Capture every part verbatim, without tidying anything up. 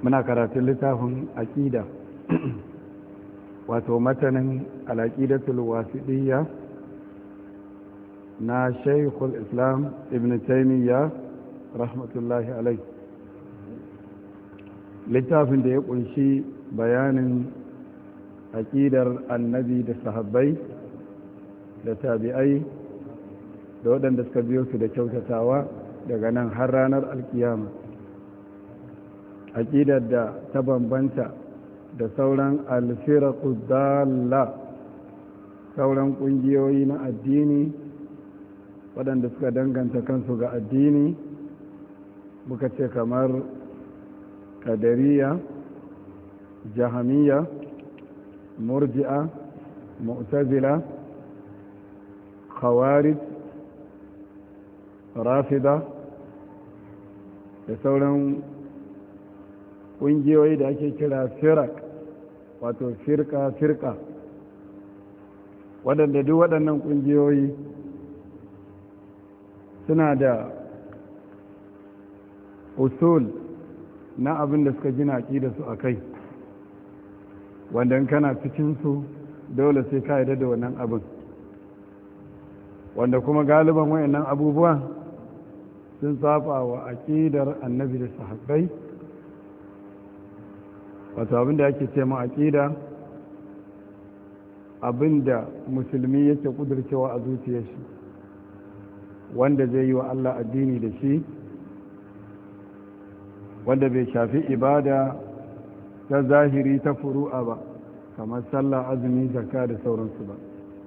muna karatun littafin aƙida wato matanin al'aƙidatul wasiɗiyya na shaykhul islam ibn taimiyya rahmatullahi alai, littafin da ya ƙunshi bayanin aƙidar annabi da sahabbai da tabi'ai da waɗanda suka biyo su da kyautatawa daga nan har ranar alkiyama. aƙidar da ta bambanta da sauran alfiraku dalla, sauran ƙungiyoyi na addini waɗanda suka danganta kansu ga addini, muka ce kamar kadariya, jahamiya, murji'a, mu'tazila, khawarij, rafida da sauran ƙungiyoyi da ake kira firak, wato firka-firka, waɗanda duk waɗannan ƙungiyoyi suna da usul na abin da suka gina aƙida su a kai, wanda in kana cikinsu dole sai ka yarda da wannan abin, wanda kuma galiban wayannan abubuwa sun saba wa aƙidar annabi da sahabbai. wato abinda yake ce ma aƙida abinda musulmi yake kudurcewa a zuciyar shi, wanda zai yi wa Allah addini da shi, wanda bai shafi ibada ta zahiri ta furu'a ba kamar sallah, azumi, zakka da sauransu ba.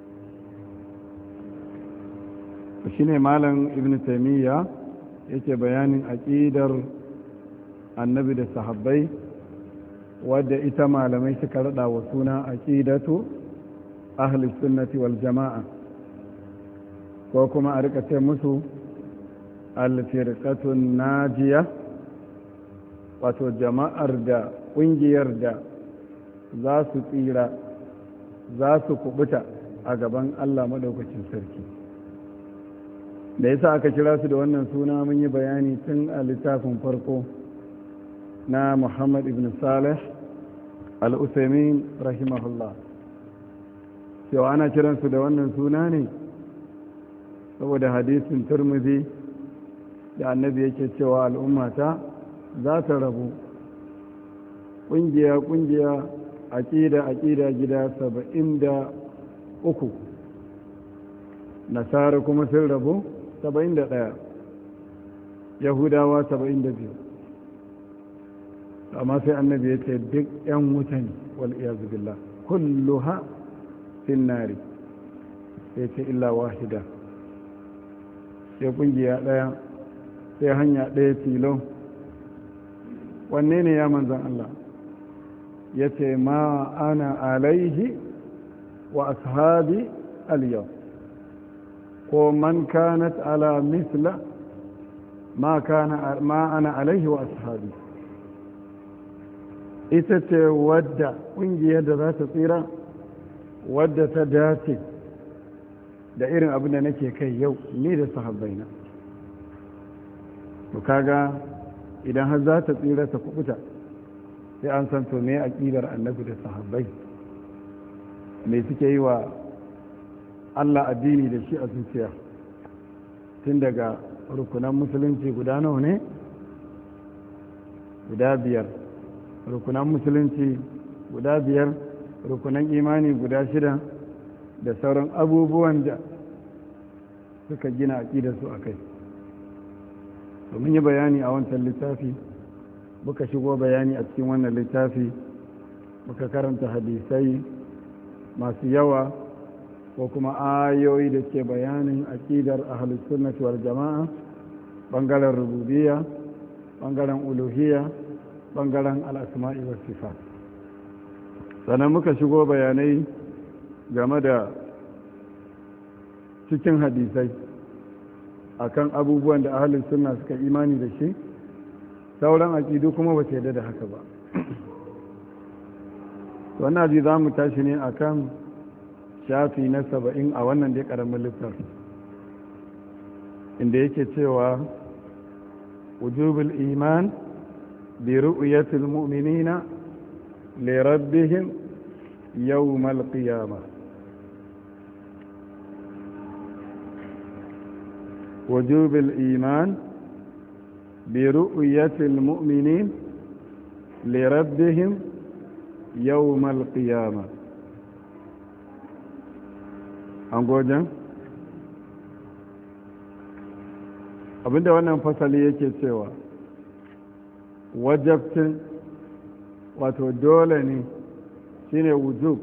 shi ne malam ibn taimiyya yake bayanin aƙidar annabi da sahabbai, wadda ita malamai suka rada wa suna aqidatu ahli sunnati wal jama'a, ko kuma a rika ce musu al-firqatun najiya, wato jama'ar da ƙungiyar da za su tsira, za su kubuta a gaban Allah madaukakin sarki. da yasa aka kira su da wannan suna mun yi bayani tun a littafin farko na Muhammad ibn Salih al-Usaimin rahimahullah, cewa ana kiransu da wannan suna ne saboda hadisin Tirmidhi da annabi yake cewa al'ummata za ta rabu ƙungiya ƙungiya, aƙida aƙida gida saba'in da uku, nasara kuma sun rabu saba'in da ɗaya, yahudawa saba'in da biyu. amma sai annabi ya ce duk 'yan wuta ne wal'iyazu billah, kulluha fin nari, sai ce illa wahida, sai kungiya ɗaya, sai hanya ɗaya tilo. wanne ne ya manzan Allah? ya ce ma ana alaihi wa ashabi al-yau, ko man kanat ala misla ma kana ma ana alaihi wa ashabi. ita ce wadda ƙungiyar da za ta tsira, wadda ta dace da irin abin da nake kai yau ni da sahabbaina. to kaga idan har za ta tsira ta kubuta, sai an san to me aqidar annabi da sahabbai, me suke yi wa Allah addini da shi a zuciya, tun daga rukunan musulunci guda nawa ne? guda biyar. rukunan musulunci guda biyar, rukunan imani guda shida, da sauran abubuwan da suka gina aƙidarsu a kai. domin yi bayani a wancan littafi, muka shigo bayani a cikin wannan littafi, muka karanta hadisai masu yawa ko kuma ayoyi da ke bayanin aƙidar ahlus sunnati wal jama'a, ɓangaren rububiyya, ɓangaren uluhiyya, ɓangaren al'asma'i wa sifa. sannan muka shigo bayanai game da cikin hadisai akan abubuwan da ahalin sunna suka imani da shi, sauran aƙidu kuma ba ce da haka ba. wannan ji za mu tashi ne akan shafi na saba'in a wannan dai ƙaramin littafi, inda yake cewa wujubul iman برؤية المؤمنين لربهم يوم القيامة. وجوب الإيمان برؤية المؤمنين لربهم يوم القيامة. أنقوجا abinda wannan fasali yake cewa wajabtin wato dole ne shine wujub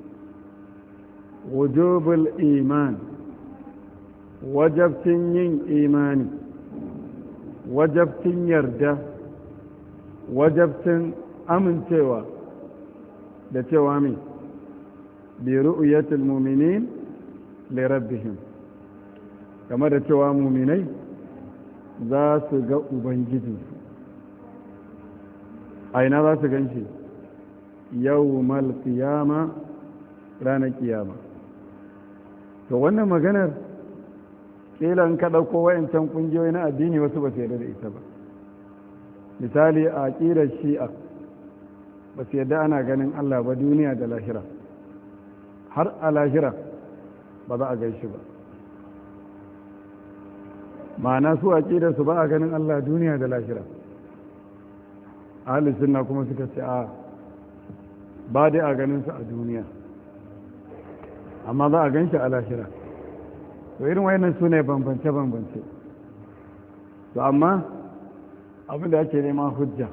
wujubul iman wajabtin yin imani wajabtin yarda wajabtin amincewa da cewa mai bi ru'yatul mu'minin li rabbihim kamar da cewa mu'minai za su ga ubangijinsu a ina za su gan shi yawmal qiyama ranar kiyama. to wannan maganar kila in ka ɗauko wayancan ƙungiyoyi na addini wasu ba su yarda da ita ba. misali a ƙirar shi'a ba su yarda ana ganin Allah ba duniya da lahira, har a lahira ba za a gan shi ba. ma'ana su a ƙidarsu ba a ganin Allah duniya da lahira. ahalus sunna kuma suka ce a ba dai a ganin su a duniya amma za a gan shi a lahira. to irin wayannan su ne bambance-bambance. to amma abinda ake nema hujja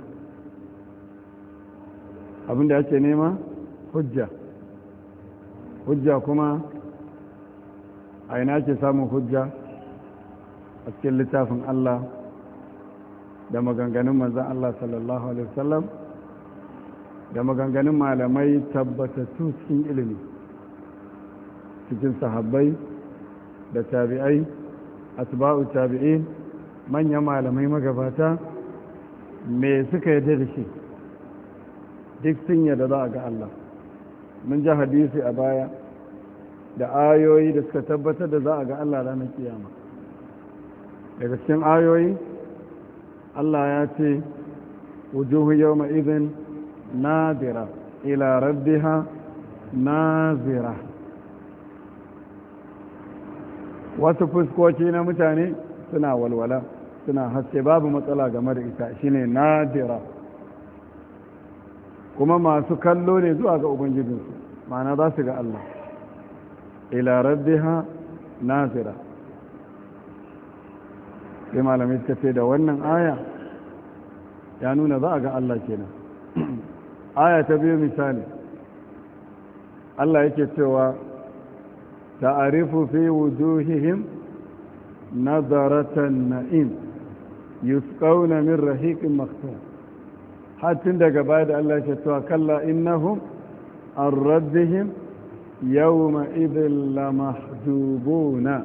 abinda ake nema hujja hujja kuma a ina ake samun hujja a cikin littafin Allah da maganganun manzan Allah sallallahu alaihi wasallam da maganganun malamai tabbatattu cikin ilimi cikin sahabbai da tabi'ai asba'u tabi'in manyan malamai magabata me suka yarda da shi duk sun yarda za a ga Allah. mun ji hadisi a baya da ayoyi da suka tabbatar da za a ga Allah ranar kiyama. daga cikin ayoyi Allah ya ce wujuhu yawma idhin nadira ila rabbiha nazira. wasu fuskoki na mutane suna walwala suna haske babu matsala game da ita shine nadira, kuma masu kallo ne zuwa ga ubangijinsu ma'ana za su ga Allah. ila rabbiha nazira. sai malamai suka ce da wannan aya ya nuna za a ga Allah kenan. aya ta biyu misali Allah yake cewa ta'arifu fi wujuhihim nazaratan na'im yusqawna min rahiqin makhtum. hatin daga baya da Allah yake cewa kalla innahum an rabbihim yawma idhil lamahjubuna.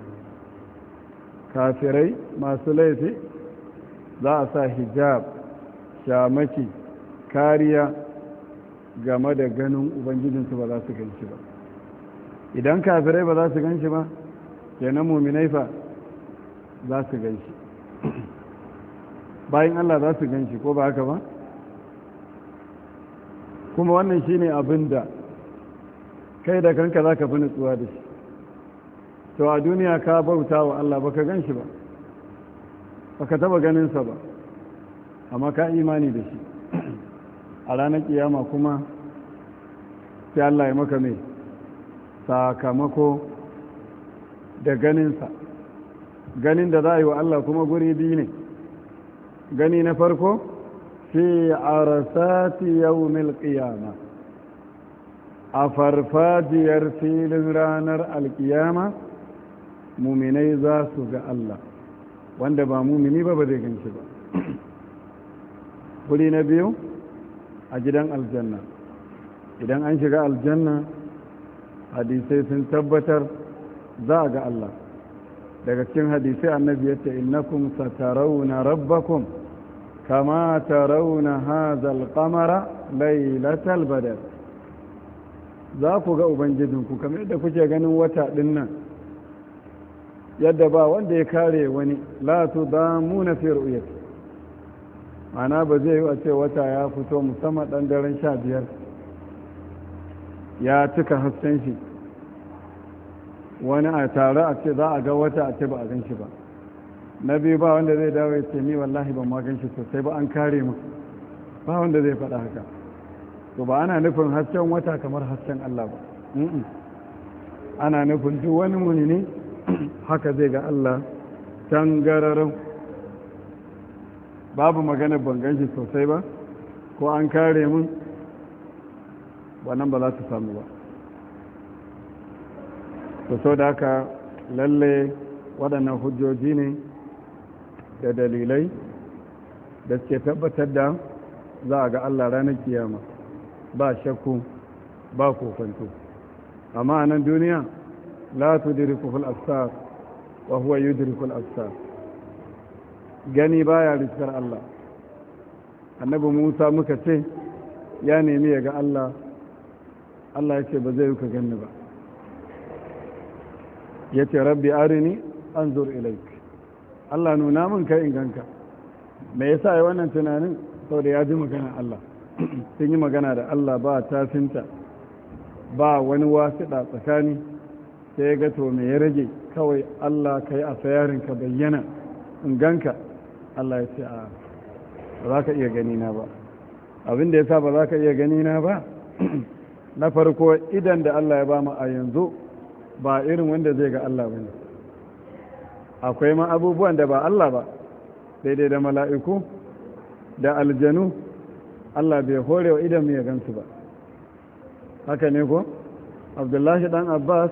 kafirai masu laifi za a sa hijab shamaki kariya game da ganin ubangijinsu ba za su ganshi ba. idan kafirai ba za su ganshi ba kenan muminai fa za su ganshi, bayan Allah za su ganshi ko ba haka ba. kuma wannan shine abin da kai da kanka za ka fi nutsuwa da shi. to a duniya ka bauta wa Allah baka gan shi ba baka taba ganinsa ba amma ka imani da shi. a ranar kiyama kuma sai Allah ya maka mai sakamako da ganinsa. ganin da za a yi wa Allah kuma guri biyu ne. gani na farko fi arasati yawmil qiyama, a farfajiyar filin ranar alkiyama muminai za su ga Allah, wanda ba mumini ba ba zai ganshi ba. guri na biyu a gidan aljanna. idan an shiga aljanna hadisai sun tabbatar za a ga Allah. daga cikin hadisai annabi yace innakum satarawna rabbakum kama tarawna hadha al-qamara laylatal badr. za ku ga ubangijinku kamar yadda kuke ganin wata dinnan, yadda ba wanda ya kare wani la tudamuna fi ru'yati. mana ba zai yi a ce wata ya fito musamman ɗan daren sha biyar ya cika hasken shi wani a tare a ce za a ga wata a ce ba a gan shi ba. Na biyu ba wanda zai dawo ya ce ni wallahi ban ma gan shi sosai ba an kare mu, ba wanda zai faɗa haka. To ba ana nufin hasken wata kamar hasken Allah ba, ana nufin duk wani mumini haka zai ga Allah tangararin, babu magana ban gan shi sosai ba ko an kare mun, wannan ba za su samu ba. to so da haka lalle waɗannan hujjoji ne da dalilai da ke tabbatar da za a ga Allah ranar kiyama ba shakku ba kokonto. amma a nan duniya la tudrikuhul absar wa huwa yudrikul absar, gani baya riskar Allah. annabi Musa muka ce ya nemi ya ga Allah, Allah ya ce ba zai yi ka gani ba, ya ce rabbi arini anzur ilaik, Allah nuna min kai in ganka. me yasa yi wannan tunanin? saboda ya ji magana Allah sun yi magana da Allah ba tafinta ba wani wasiɗa tsakani, sai ya ga to me ya rage kawai Allah kai a sayarin ka bayyana in ganka. Allah ya ce a ba za ka iya gani na ba. abin da yasa ba za ka iya gani na ba na farko idan da Allah ya ba mu a yanzu ba irin wanda zai ga Allah bane. akwai ma abubuwan da ba Allah ba, daidai da mala'iku da aljanu Allah bai hore wa idan ya gansu ba. haka ne ko? Abdullahi dan Abbas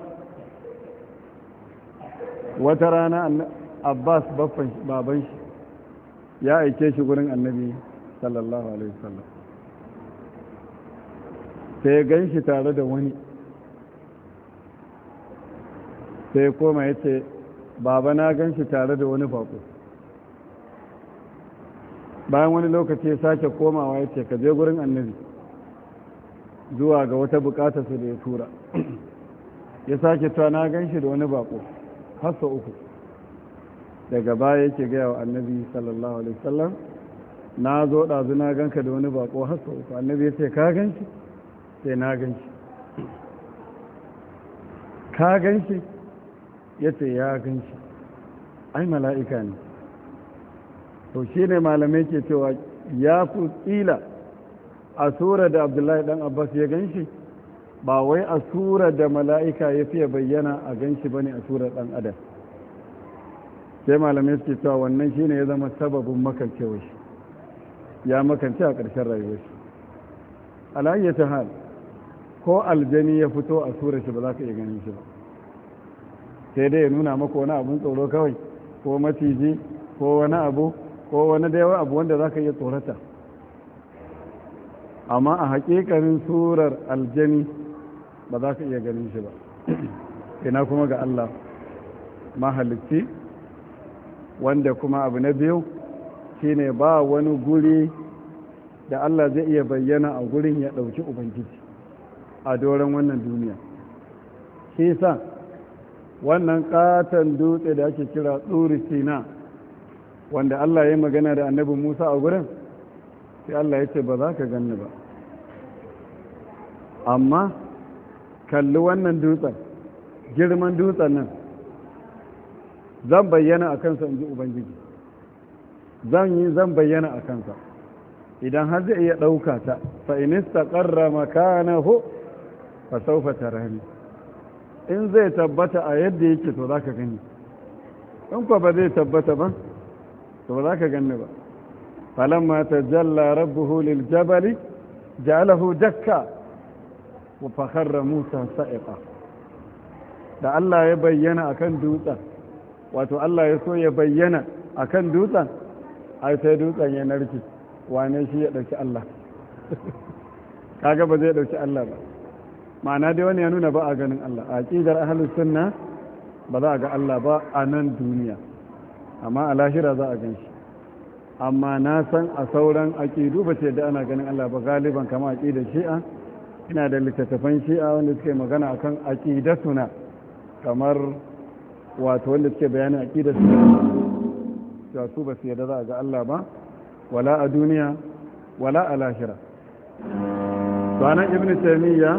wata rana Abbas baban shi ya aike shi gurin annabi sallallahu alaihi wasallam, sai ya gan shi tare da wani, sai koma ya ce baba na gan shi tare da wani bako. bayan wani lokaci ya sake komawa ya ce ka je gurin annabi zuwa ga wata bukatar su da ya tura. ya sake ta na gan shi da wani bako har sau uku. daga baya yake gaya wa annabi sallallahu alaihi wasallam na zo ɗazu na ganka da wani bako har sau uku. annabi ya ce ka gan shi? sai na gan shi. ka gan shi? ya ce ya gan shi. ai mala'ika ne. to shi ne malamai ke cewa ya fi tsila a sura da abdullahi dan abbas ya gan shi, ba wai a sura da mala'ika ya fiye bayyana a gan shi ba ne a sura dan adam. sai malamai suke cewa wannan shi ne ya zama sababin makancewa shi, ya makance a ƙarshen rayuwar shi. alayyata hal ko aljani ya fito a sura shi ba za ka iya ganin shi ba, sai dai ya nuna maka wani abun tsoro kawai, ko maciji ko wani abu ko wani da yawa abu wanda za ka iya tsorata. amma a haƙiƙanin surar aljani ba za ka iya ganin shi ba. ina kuma ga Allah mahalicci, wanda kuma abu na biyu shine ba wani guri da Allah zai iya bayyana a gurin ya ɗauki ubangiji a doron wannan duniya. shi sa wannan katon dutse da ake kira tsuri sina, wanda Allah ya magana da annabi Musa a gurin, sai Allah ya ce ba za ka ganni ba, amma kalli wannan dutsen, girman dutsen nan zan bayyana a kansa in ji ubangiji, zan yi zan bayyana a kansa idan har zai iya ɗauka ta fa inista ƙarra makanahu fa saufa tarani, in zai tabbata a yadda yake to za ka gani, in kwa ba zai tabbata ba to ba za ka gani ba. falamma tajalla rabbuhu lil jabali ja'alahu dakka wa fakharra Musa sa'iqa. da Allah ya bayyana akan dutsen, wato Allah ya so ya bayyana akan dutsen, ai sai dutsen ya narke. wane shi ya dauki Allah? kaga ba zai dauki Allah ba. ma'ana dai wani ya nuna ba a ganin Allah. a aqidar ahlus sunna ba za a ga Allah ba a nan duniya, amma a lahira za a gan shi. amma na san a sauran aƙidu ba ce da ana ganin Allah ba, galiban kama aƙidar shi'a. ina da littattafan shi'a wanda suke magana akan aƙidatuna, kamar wato wanda suke bayanin aƙidar suna cewa su ba su yarda za a ga Allah ba, wala a duniya wala a lahira. sanan ibn taymiya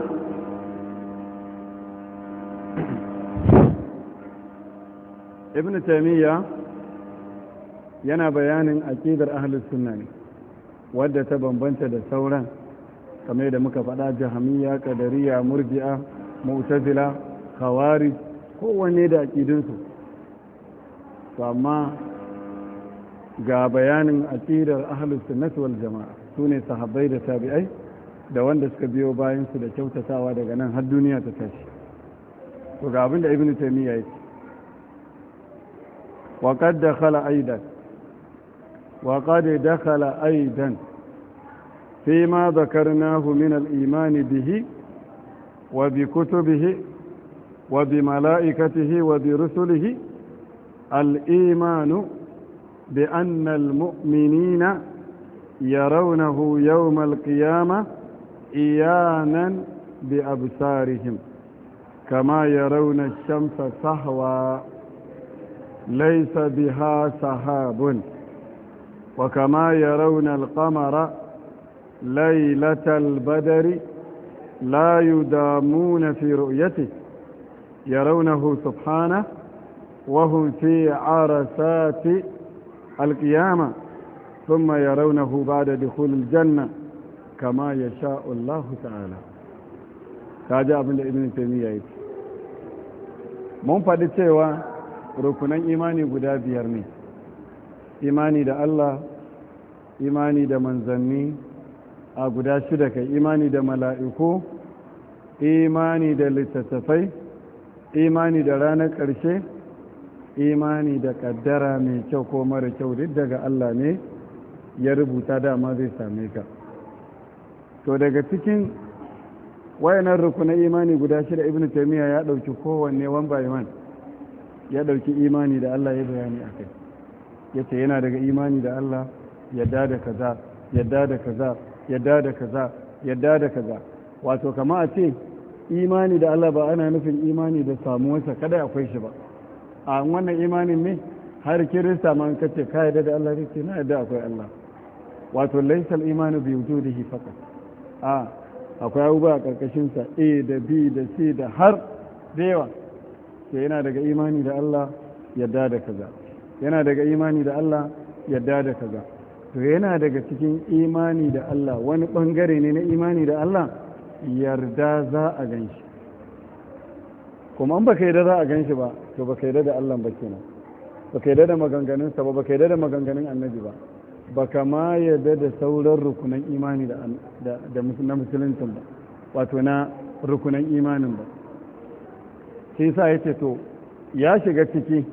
ibn taymiya yana bayanin aqidar ahlus sunna ne wadda ta bambanta da sauran kamar da muka faɗa jahamiyya qadariyya murji'a mu'tazila khawarij kowanne da aqidunsu to amma ga bayanin aqidar ahlus sunnati wal jama'a sune sahabbai da tabi'ai da wanda suka biyo bayan su da kyautatawa daga nan har duniya ta tashi to ga abin da ibn taymiya yake wa qad dakhala aidan wa qad dakhala aidan فيما ذكرناه من الإيمان به وبكتبه وبملائكته وبرسله الإيمان بأن المؤمنين يرونه يوم القيامة إيانا بأبصارهم كما يرون الشمس صحوا ليس بها سحاب وكما يرون القمر ليلة البدر لا يدامون في رؤيته يرونه سبحانه وهم في عرسات القيامة ثم يرونه بعد دخول الجنة كما يشاء الله تعالى. kaji abin da ibn taymiya yake mun faɗi cewa rukunan imani guda biyar ne imani da Allah imani da manzanni a guda shida kai imani da mala'iku imani da littattafai imani da ranar ƙarshe imani da ƙaddara mai kyau ko mara kyau duk daga Allah ne ya rubuta dama zai same ka to daga cikin wayanan rukunan imani guda shida ibn taymiya ya ɗauki kowanne one by one ya ɗauki imani da Allah ya bayani a kai yace yana daga imani da Allah yadda da kaza yadda da kaza yadda da kaza yadda da kaza wato kama a ce imani da Allah ba ana nufin imani da samuwarsa kada akwai shi ba a wannan imanin ne har kirista ma an kace ka yadda da Allah ce na yadda akwai Allah wato laysal imanu bi wujudihi faqat a akwai abubuwa a karkashin sa a da b da c da har da yawa to yana daga imani da Allah yadda da kaza yana daga imani da Allah yadda da kaza to yana daga cikin imani da Allah wani bangare ne na imani da Allah yarda za a gan shi kuma an baka yarda za a gan shi ba to baka yarda da Allah ba kenan baka yarda da maganganunsa ba baka yarda da maganganun annabi ba baka ma yarda da sauran rukunan imani da da na musuluncin ba wato na rukunan imanin ba sai sa yace to ya shiga ciki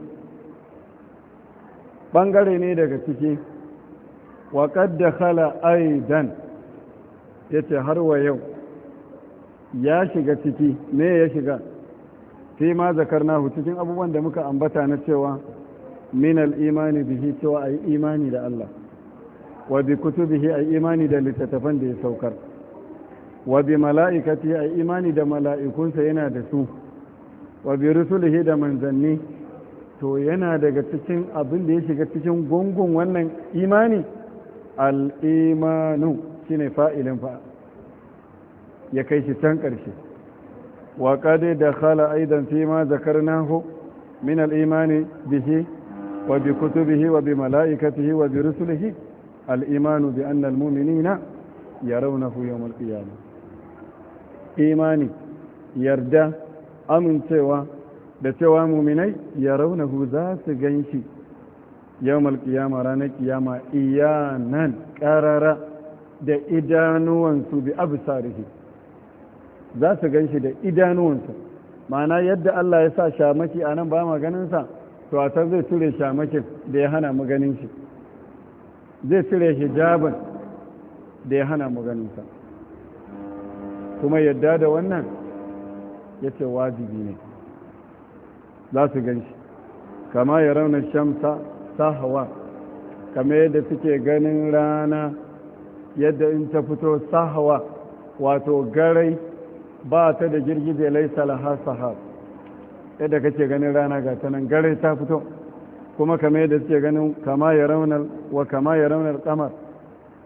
bangare ne daga ciki wa qad dakhala aidan yace har wa yau ya shiga ciki me ya shiga sai ma zakarnahu cikin abubuwan da muka ambata na cewa min al-imani bihi cewa ayi imani da Allah wa bi kutubihi ayi imani da littattafan da ya saukar wa bi mala'ikati ayi imani da mala'ikunsa yana da su wa bi rusulihi da manzanni to yana daga cikin abin da ya shiga cikin gungun wannan imani al-imanu shine fa'ilin fa ya kai shi can ƙarshe wa qad dakhala aidan fi ma zakarnahu min al-imani bihi wa bi kutubihi wa bi malaikatihi wa bi rusulihi al-imanu bi anna al-mu'minina yarawnahu yawm al-qiyamah imani yarda amincewa da cewa mu'minai yarawnahu za su ganshi yawm al-qiyamah ranar kiyama iyanan qarara da idanuwansu bi absarihi za su gan shi da idanuwansa ma'ana yadda Allah ya sa shamaki a nan ba ma ganinsa to a can zai ture shamakin da ya hana mu ganin shi zai ture hijabin da ya hana mu ganinsa kuma yadda da wannan ya ce wajibi ne za su gan shi kama ya rauna shamsa sahawa kama yadda suke ganin rana yadda in ta fito sahawa wato garai ba ta da girgije laisa laha sahab yadda kake ganin rana ga ta nan gare ta fito kuma kamar yadda suke ganin kama ya raunar wa kama ya raunar kamar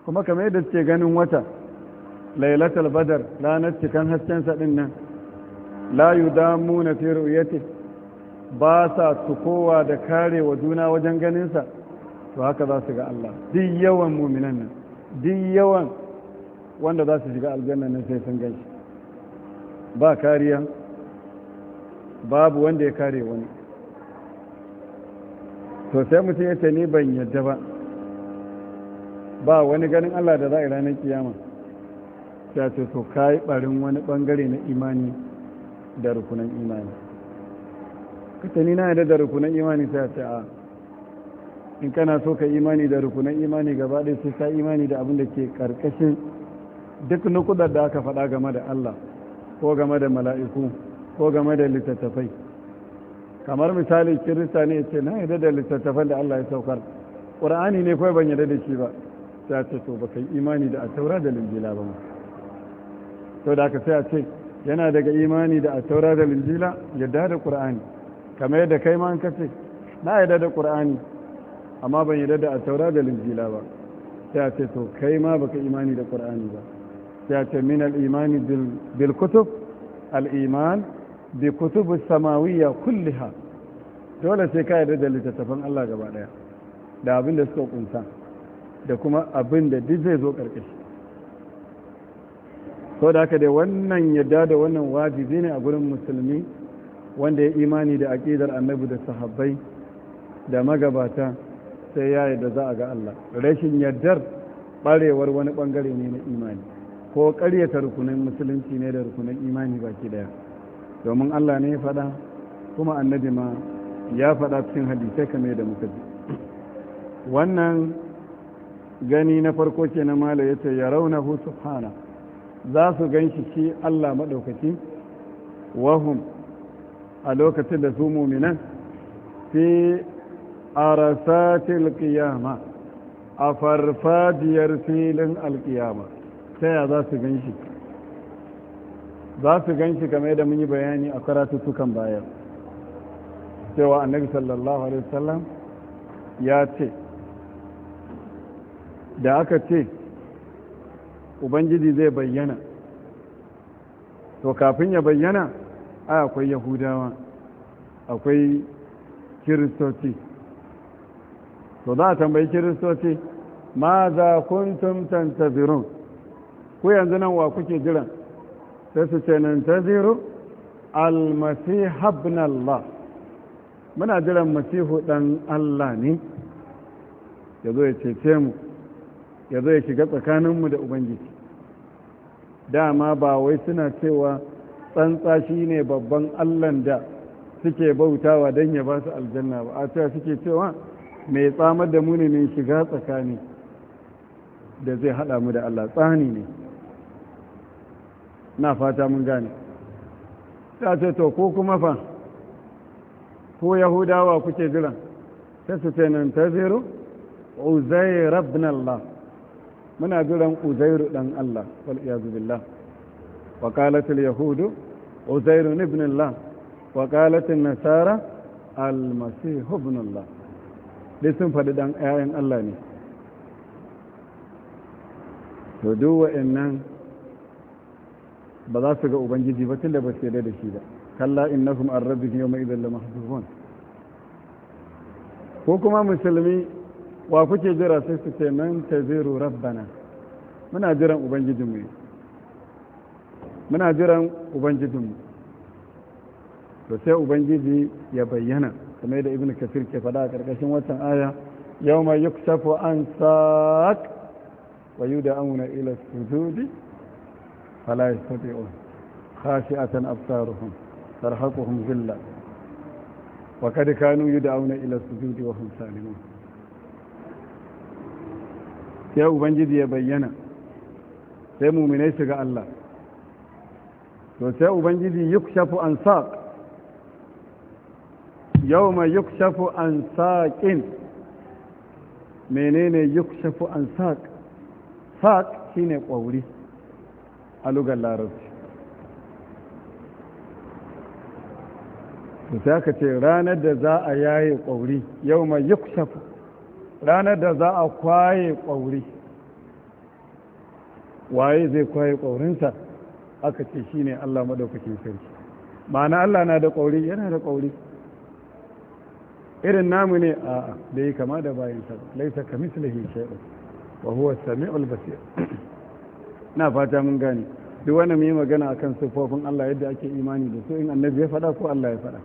kuma kamar yadda suke ganin wata lailatul badar ranar cikan hasken sa din nan la yudamuna fi ru'yati ba sa tukowa da kare wa juna wajen ganin sa to haka za su ga Allah duk yawan mu'minan nan duk yawan wanda za su shiga aljanna nan sai sun ganshi ba kariya babu wanda ya kare wani to sai mutum ya ce ni ban yadda ba ba wani ganin Allah da za a yi ranar kiyama sai ce to kai barin wani bangare na imani da rukunan imani kace ni na yadda da rukunan imani sai ce a in kana so ka imani da rukunan imani gaba ɗaya sai ka imani da abin da ke karkashin duk nukudar da aka faɗa game da Allah ko game da mala'iku ko game da littattafai kamar misali kirista ne ce na yadda da littattafan da Allah ya saukar ƙur'ani ne kawai ban yadda da shi ba sai ce to baka yi imani da attaura da linjila ba ma to da aka sai a ce yana daga imani da attaura da linjila yadda da ƙur'ani kamar yadda kai ma an kace na yadda da ƙur'ani amma ban yadda da attaura da linjila ba sai a ce to kai ma baka imani da ƙur'ani ba sai a ce min al-imani bil kutub al-iman bi kutub samawiyya kulliha dole sai ka yarda da littattafan Allah gaba daya da abin da suka kunsa da kuma abin da duk zai zo karkashi so da haka dai wannan yadda da wannan wajibi ne a gurin musulmi wanda ya imani da aqidar annabi da sahabbai da magabata sai ya yarda za a ga Allah rashin yardar barewar wani bangare ne na imani ko ƙaryata rukunin musulunci ne da rukunin imani baki daya domin Allah ne ya faɗa kuma annabi ma ya faɗa cikin hadisai kamar da muka ji wannan gani na farko ke na mala ya ce ya raunahu subhana za su gan shi shi Allah maɗaukaki wahum a lokacin da su muminan fi arasatil qiyama a farfajiyar filin alƙiyama ta ya za su gan shi za su gan shi game da mun yi bayani a karatuttukan baya cewa annabi sallallahu alaihi wasallam ya ce da aka ce ubangiji zai bayyana to kafin ya bayyana ai akwai yahudawa akwai kiristoci to za a tambayi kiristoci ma za kuntum tantazirun ku yanzu nan wa kuke jiran sai su ce nan ta ziro almasih ibn Allah muna jiran masihu dan Allah ne ya zo ya cece mu ya zo ya shiga tsakaninmu da ubangiji dama ba wai suna cewa tsantsa shi ne babban Allahn da suke bautawa don ya ba su aljanna ba a cewa suke cewa mai tsamar da mu ne mai shiga tsakani da zai haɗa mu da Allah tsani ne na fata mun gane ta ce to ko kuma fa ko yahudawa kuke jira sai su ce nan ta zero uzair ibn Allah muna jiran uzairu dan Allah wal iyazu billah wa qalat al yahud uzair ibn Allah wa qalat an nasara al masih ibn Allah dai sun faɗi dan ayan Allah ne to duk wa'annan ba za su ga ubangiji ba tunda ba su yarda da shi ba kalla innahum an rabbihim yawma idhan lamahjubun ko kuma musulmi wa kuke jira sai su ce man taziru rabbana muna jiran ubangijinmu muna jiran ubangijinmu to sai ubangiji ya bayyana kamar da ibnu kasir ke faɗa a ƙarƙashin watan aya yawma yukshafu an saq wa yud'auna ila sujudi فلا يستطيعون خاشعة أبصارهم ترهقهم ذلة وقد كانوا يدعون إلى السجود وهم سالمون يا ubangiji ya bayyana sai mu'minai su ga Allah to sai ubangiji yukshafu an saq yawma yukshafu an saqin menene yukshafu an saq saq shine kwauri a lugar larabci to sai aka ce ranar da za a yaye ƙwauri yau mai yukshafu ranar da za a kwaye ƙwauri waye zai kwaye ƙaurinsa aka ce shi ne Allah maɗaukakin sarki. Ma'ana Allah na da ƙauri, yana da ƙauri irin namu ne a'a da yi kama da bayansa laisa ka mislihi shay'un wa huwa as-sami'ul basir. na fata mun gane duk wanda mu yi magana akan sifofin Allah yadda ake imani da su in annabi ya faɗa ko Allah ya faɗa.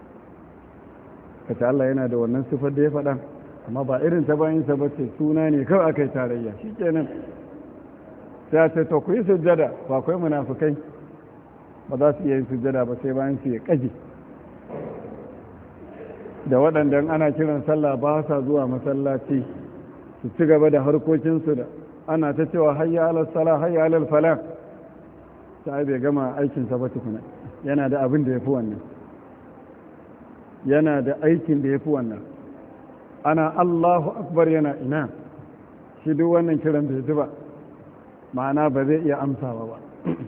kace Allah yana da wannan sifar da ya faɗa amma ba irin ta bayansa ba ce suna ne kawai aka yi tarayya shikenan sai ce to ku yi sujjada ba akwai munafikai ba za su iya yin sujjada ba sai bayan su ya kaji da waɗanda ana kiran sallah ba sa zuwa masallaci su ci gaba da harkokinsu da ana ta cewa hayya alal sala hayya alal fala sai bai gama aikinsa ba tukuna yana da abin da ya fi wannan yana da aikin da ya fi wannan ana Allahu akbar yana ina shi duk wannan kiran bai ji ba ma'ana ba zai iya amsawa ba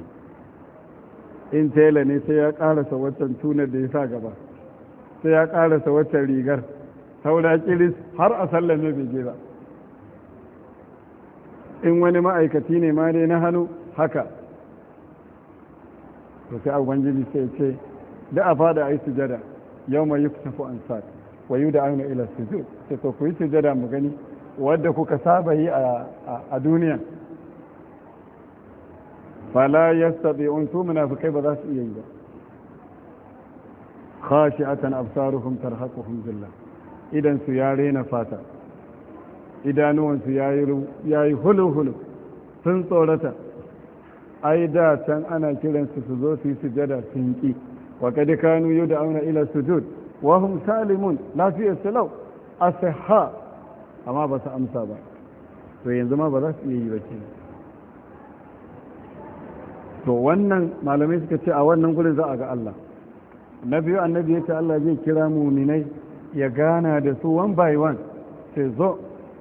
in tela ne sai ya karasa waccan tunar da ya sa gaba sai ya karasa waccan rigar saura kiris har a sallame bai je ba in wani ma'aikaci ne ma dai na hannu haka to sai ubangiji sai ce da a fada a yi sujada yau mai yi tafi an sa wa yi da auna ila sujud sai to ku yi sujada mu gani wadda kuka saba yi a duniya fala yastabi'un su munafikai ba za su iya yi ba khashi'atan absaruhum tarhaquhum zillah idan su ya rena fata idanuwan su yayi yayi hulu hulu sun tsorata ai da can ana kiran su su zo su yi sujada sun ki wa kad kanu yud'auna ila sujud wa hum salimun lafiyar salau asihha amma ba su amsa ba to yanzu ma ba za su iya yi ba kenan to wannan malamai suka ce a wannan gurin za a ga Allah na biyu annabi ya ce Allah zai kira muminai ya gana da su one by one sai zo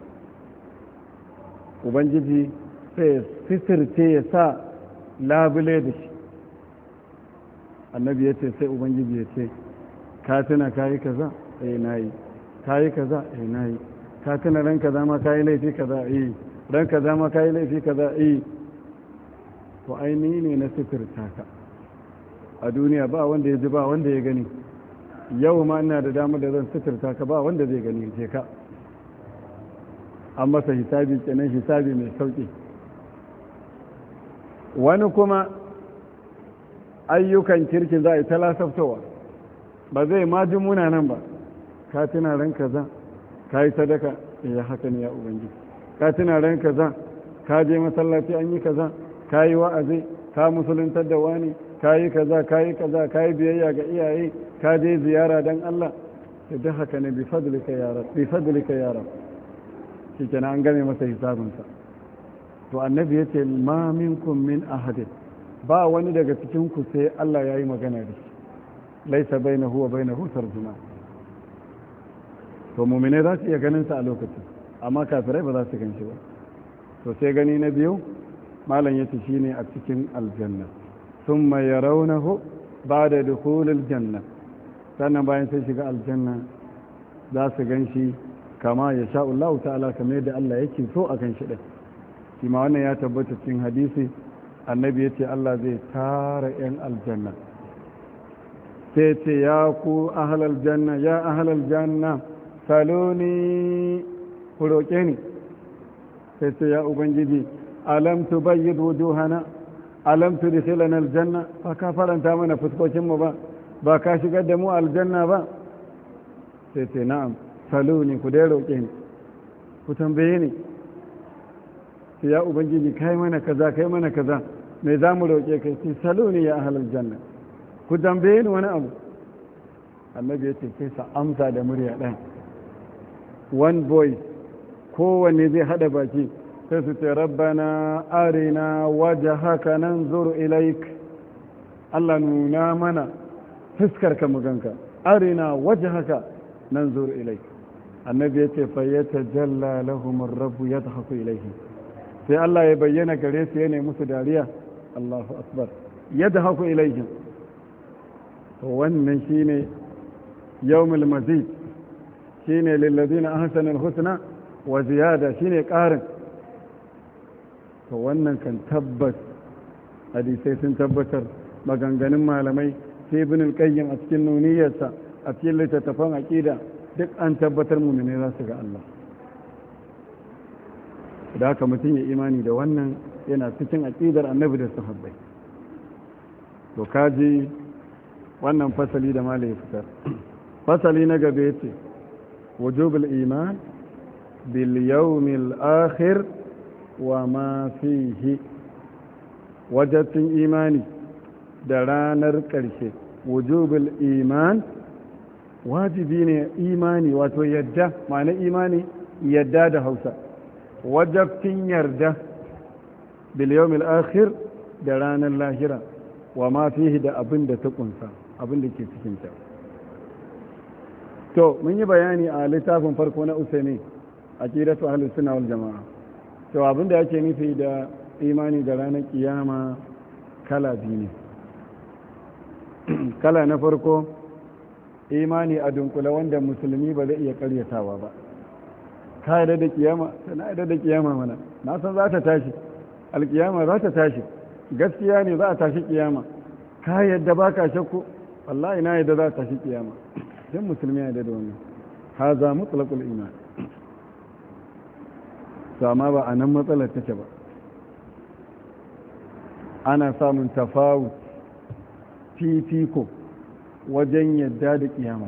ubangiji sai fitirce ya sa labule da shi annabi ya ce sai ubangiji ya ce ka tuna kayi kaza eh nayi kayi kaza eh nayi ka tuna ran kaza ma kayi laifi kaza eh ran kaza ma kayi laifi kaza eh to ainihi ne na sitirta ka a duniya ba wanda ya ji ba wanda ya gani yau ma ina da damar da zan sitirta ka ba wanda zai gani je ka an masa hisabi kenan hisabi mai sauki wani kuma ayyukan kirkin za a yi talasaftowa ba zai ma ji munanan ba ka tuna ran kaza ka yi sadaka ya haka ne ya ubangiji ka tuna ran kaza ka je masallaci an yi kaza ka yi wa'azi ka musuluntar da wani ka yi kaza ka yi kaza ka yi biyayya ga iyaye ka je ziyara don Allah da duk haka ne bi fadlika ya rab bi fadlika ya rab shi kenan an game masa hisabinsa to annabi ya ce ma minkum min ahadin ba wani daga cikin ku sai Allah ya yi magana da shi laisa bainahu wa bainahu tarjuma to mu'mine za su iya ganin sa a lokacin amma kafirai ba za su gan shi ba to sai gani na biyu malam yace shine a cikin aljanna thumma yarawnahu ba'da dukhulil janna sannan bayan sai shiga aljanna za su ganshi kama ya sha Allah ta'ala kamar yadda Allah yake so a ganshi din shi ma wannan ya tabbata cikin hadisi annabi yace Allah zai tara yan aljanna sai ce ya ku ahlal janna ya ahlal janna saloni ku roke ni sai ce ya ubangiji alam tubayyid wujuhana alam tudkhilana aljanna fa ka faranta mana fuskokin mu ba ba ka shigar da mu aljanna ba sai ce na'am saluni ku dai roƙe ni ku tambaye ni sai ya ubangiji kai mana kaza kai mana kaza me za mu roƙe kai sai saluni ya ahlal janna ku tambaye ni wani abu annabi ya ce sai sa amsa da murya ɗaya one voice kowanne zai hada baki sai su ce rabbana arina wajhaka nanzur ilaik Allah nuna mana fuskar ka muganka arina wajhaka nanzur ilaik annabi yace fa yatajalla lahum ar-rabb yadhaku ilayhim sai Allah ya bayyana gare su yana musu dariya Allahu akbar yadhaku ilayhim to wannan shine yawmul mazid shine lil ladina ahsanu al-husna wa ziyada shine qarin to wannan kan tabbas hadisai sun tabbatar, maganganun malamai sai ibn al-qayyim a cikin nuniyarsa a cikin littattafan aqida duk an tabbatar mu'mini za su ga Allah. da haka mutum ya imani da wannan yana cikin aqidar annabi da sahabbai. to kaji wannan fasali da malai fitar. fasali na gaba yace wujubul iman bil yawmil akhir wa ma fihi, wajibin imani da ranar ƙarshe. wujubul iman, wajibi ne imani, wato yadda, ma'ana imani yadda da Hausa, wajibin yarda bil yawmil akhir da ranar lahira, wa ma fihi da abin da ta kunsa, abin da ke cikin ta. to mun yi bayani a littafin farko na Usaini aqidatu ahlus sunna wal jamaa, to abin da yake nufi da imani da ranar kiyama kala biyu ne. kala na farko imani a dunkula wanda musulmi ba zai iya karyatawa ba. ka yarda da kiyama? na yarda da kiyama mana, na san za ta tashi, alkiyama za ta tashi, gaskiya ne za a tashi kiyama. ka yarda ba ka shakku? wallahi na yarda za ta tashi kiyama. dan musulmi ya yarda da wannan, haza mutlaqul iman. to amma ba a nan matsalar take ba, ana samun tafawut, fifiko wajen yadda da kiyama.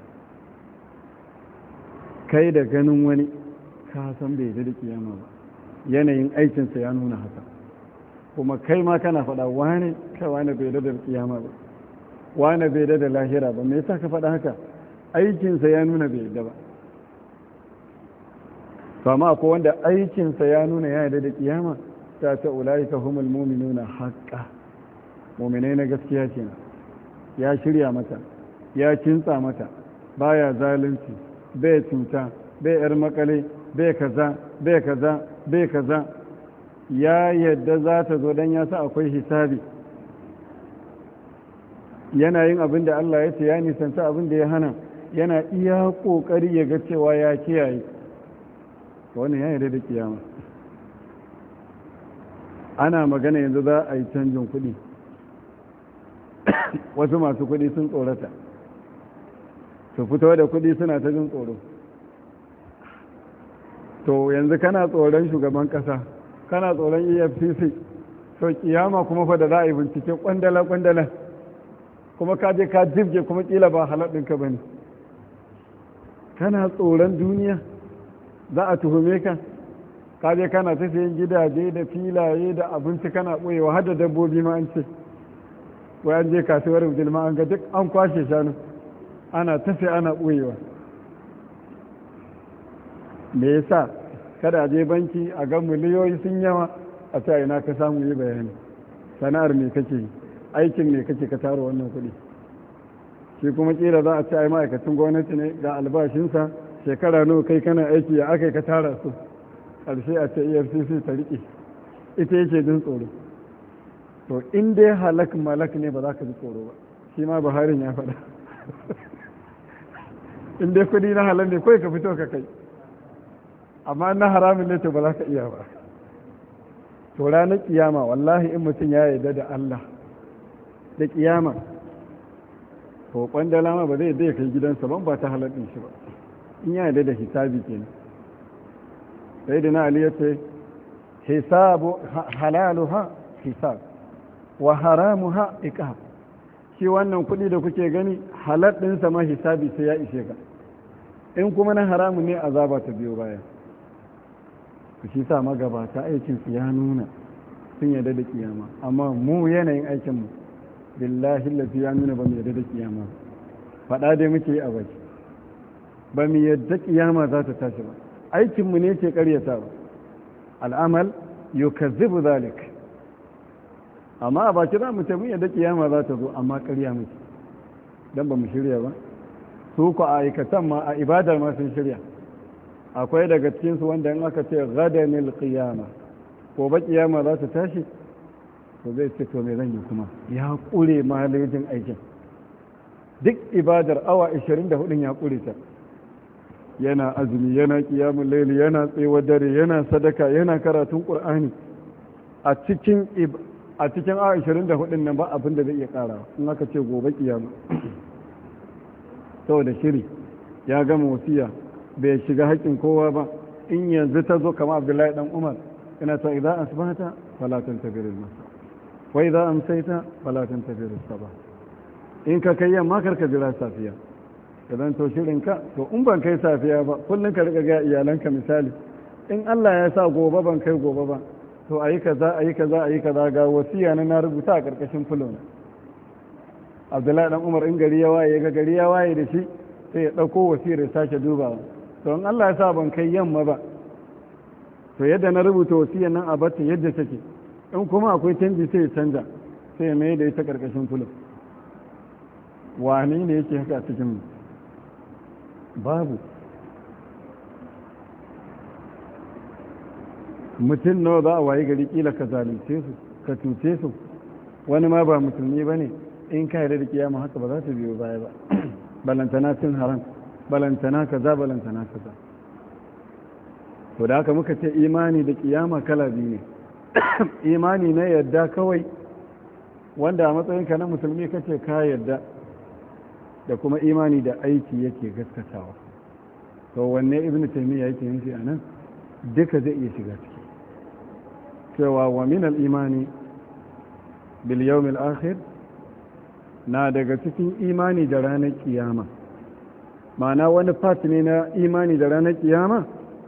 kai da ganin wani ka san bai yadda da kiyama ba, yanayin aikinsa ya nuna haka, kuma kai ma kana faɗa wane kai wane bai yadda da kiyama ba, wane bai yadda da lahira ba. me yasa ka faɗa haka? aikinsa ya nuna bai yadda ba. to amma akwai wanda aikinsa ya nuna ya yadda da kiyama, ta ta ulaika humul mu'minuna haqqan, mu'minai na gaskiya kenan. ya shirya mata, ya kintsa mata, baya zalunci, bai cuta, bai yar makale, bai kaza bai kaza bai kaza. ya yadda za ta zo dan ya sa akwai hisabi, yana yin abin da Allah ya ce, ya nisanta abin da ya hana, yana iya kokari ya ga cewa ya kiyaye. wannan ya yarda da kiyama. ana magana yanzu za a yi canjin kuɗi, wasu masu kuɗi sun tsorata, su fito da kuɗi suna ta jin tsoro. to yanzu kana tsoron shugaban ƙasa, kana tsoron E F C C, to kiyama kuma fa da za a yi bincike kwandala-kwandala, kuma ka je ka jibge kuma kila ba halaɗinka ba ne. kana tsoron duniya za a tuhume ka, ka je kana ta sayan gidaje da filaye da abinci kana ɓoyewa, har da dabbobi ma an ce, wai an je kasuwar ma an ga duk an kwashe shanu ana ta sai ana ɓoyewa. me yasa? kada a je banki a ga miliyoyi sun yawa, a ce ina ka samu yi bayani, sana'ar me kake yi, aikin me kake ka tara wannan kuɗi. shi kuma kila za a ce ai ma'aikacin gwamnati ne ga albashinsa, shekara nawa kai kana aiki ya aka ka tara su, ƙarshe a ce E F C C ta riƙe, ita yake jin tsoro. to in dai halak malak ne ba za ka ji tsoro ba, shi ma Buharin ya faɗa. in dai kuɗi na halal ne kawai ka fito ka kai, amma na haramin ne to ba za ka iya ba. to ranar kiyama wallahi in mutum ya yarda da Allah da kiyama, to kwandala ma ba zai zai kai gidansa ban ba ta halal ɗin shi ba, in ya yarda da hisabi kenan. sai da na Ali ya ce hisabu halaluha hisab wa haramuha iqab. shi wannan kuɗi da kuke gani halal ɗinsa ma hisabi sai ya ishe ka, in kuma na haramu ne azaba ta biyo baya. ku shi sa magabata aikin su ya nuna sun yarda da kiyama, amma mu yanayin aikin mu billahi lafi ya nuna ba mu yarda da kiyama. faɗa dai muke yi a baki, ba mu yarda kiyama za ta tashi ba, aikin mu ne ke karyata ba. al'amal yukazzibu zalik. amma a baki za mu ce mun yadda kiyama za ta zo, amma ƙarya muke don ba mu shirya ba. su ku a aikatan ma a ibadar ma sun shirya. akwai daga cikinsu wanda in aka ce gadanil qiyama, ko ba kiyama za ta tashi, to zai ce to me zan yi kuma, ya ƙure malejin aikin. duk ibadar awa ashirin da hudu ya ƙure ta, yana azumi, yana kiyamun laili, yana tsayuwar dare, yana sadaka, yana karatun ƙur'ani, a cikin a cikin a ashirin da hudu nan ba abin da zai iya ƙara in aka ce gobe kiyama saboda shiri ya gama wasiya bai shiga haƙƙin kowa ba in yanzu ta zo kama abdullahi dan umar ina ta idan asbahata fala tantabir al-masa wa idan amsayta fala tantabir as-sabah in ka kai yamma kar ka jira safiya idan to shirin ka to in ban kai safiya ba kullun ka riga ga iyalanka misali in Allah ya sa gobe ban kai gobe ba to ayi kaza ayi kaza ayi kaza ga wasiya na na rubuta a karkashin fulona abdullahi dan umar in gari ya waye ga gari ya waye da shi sai ya dauko wasiyar ya sake dubawa to in Allah ya sa ban kai yamma ba to yadda na rubuta wasiyar nan a bata yadda take in kuma akwai canji sai ya canja sai ya mai da ita karkashin fulon wani ne yake haka a cikin babu mutum nawa za a wayi gari kila ka zalunce su ka cuce su wani ma ba musulmi ba ne in ka yarda da kiyama haka ba za ta biyo baya ba balantana cin haram balantana kaza balantana kaza to da haka muka ce imani da kiyama kala biyu ne imani na yadda kawai wanda a matsayinka na musulmi kace ka yadda da kuma imani da aiki yake gaskatawa to wanne ibnu taymiya yake yin shi anan duka zai iya shiga ciki cewa wa min al-imani bil yawm al-akhir na daga cikin imani da ranar kiyama ma'ana wani part ne na imani da ranar kiyama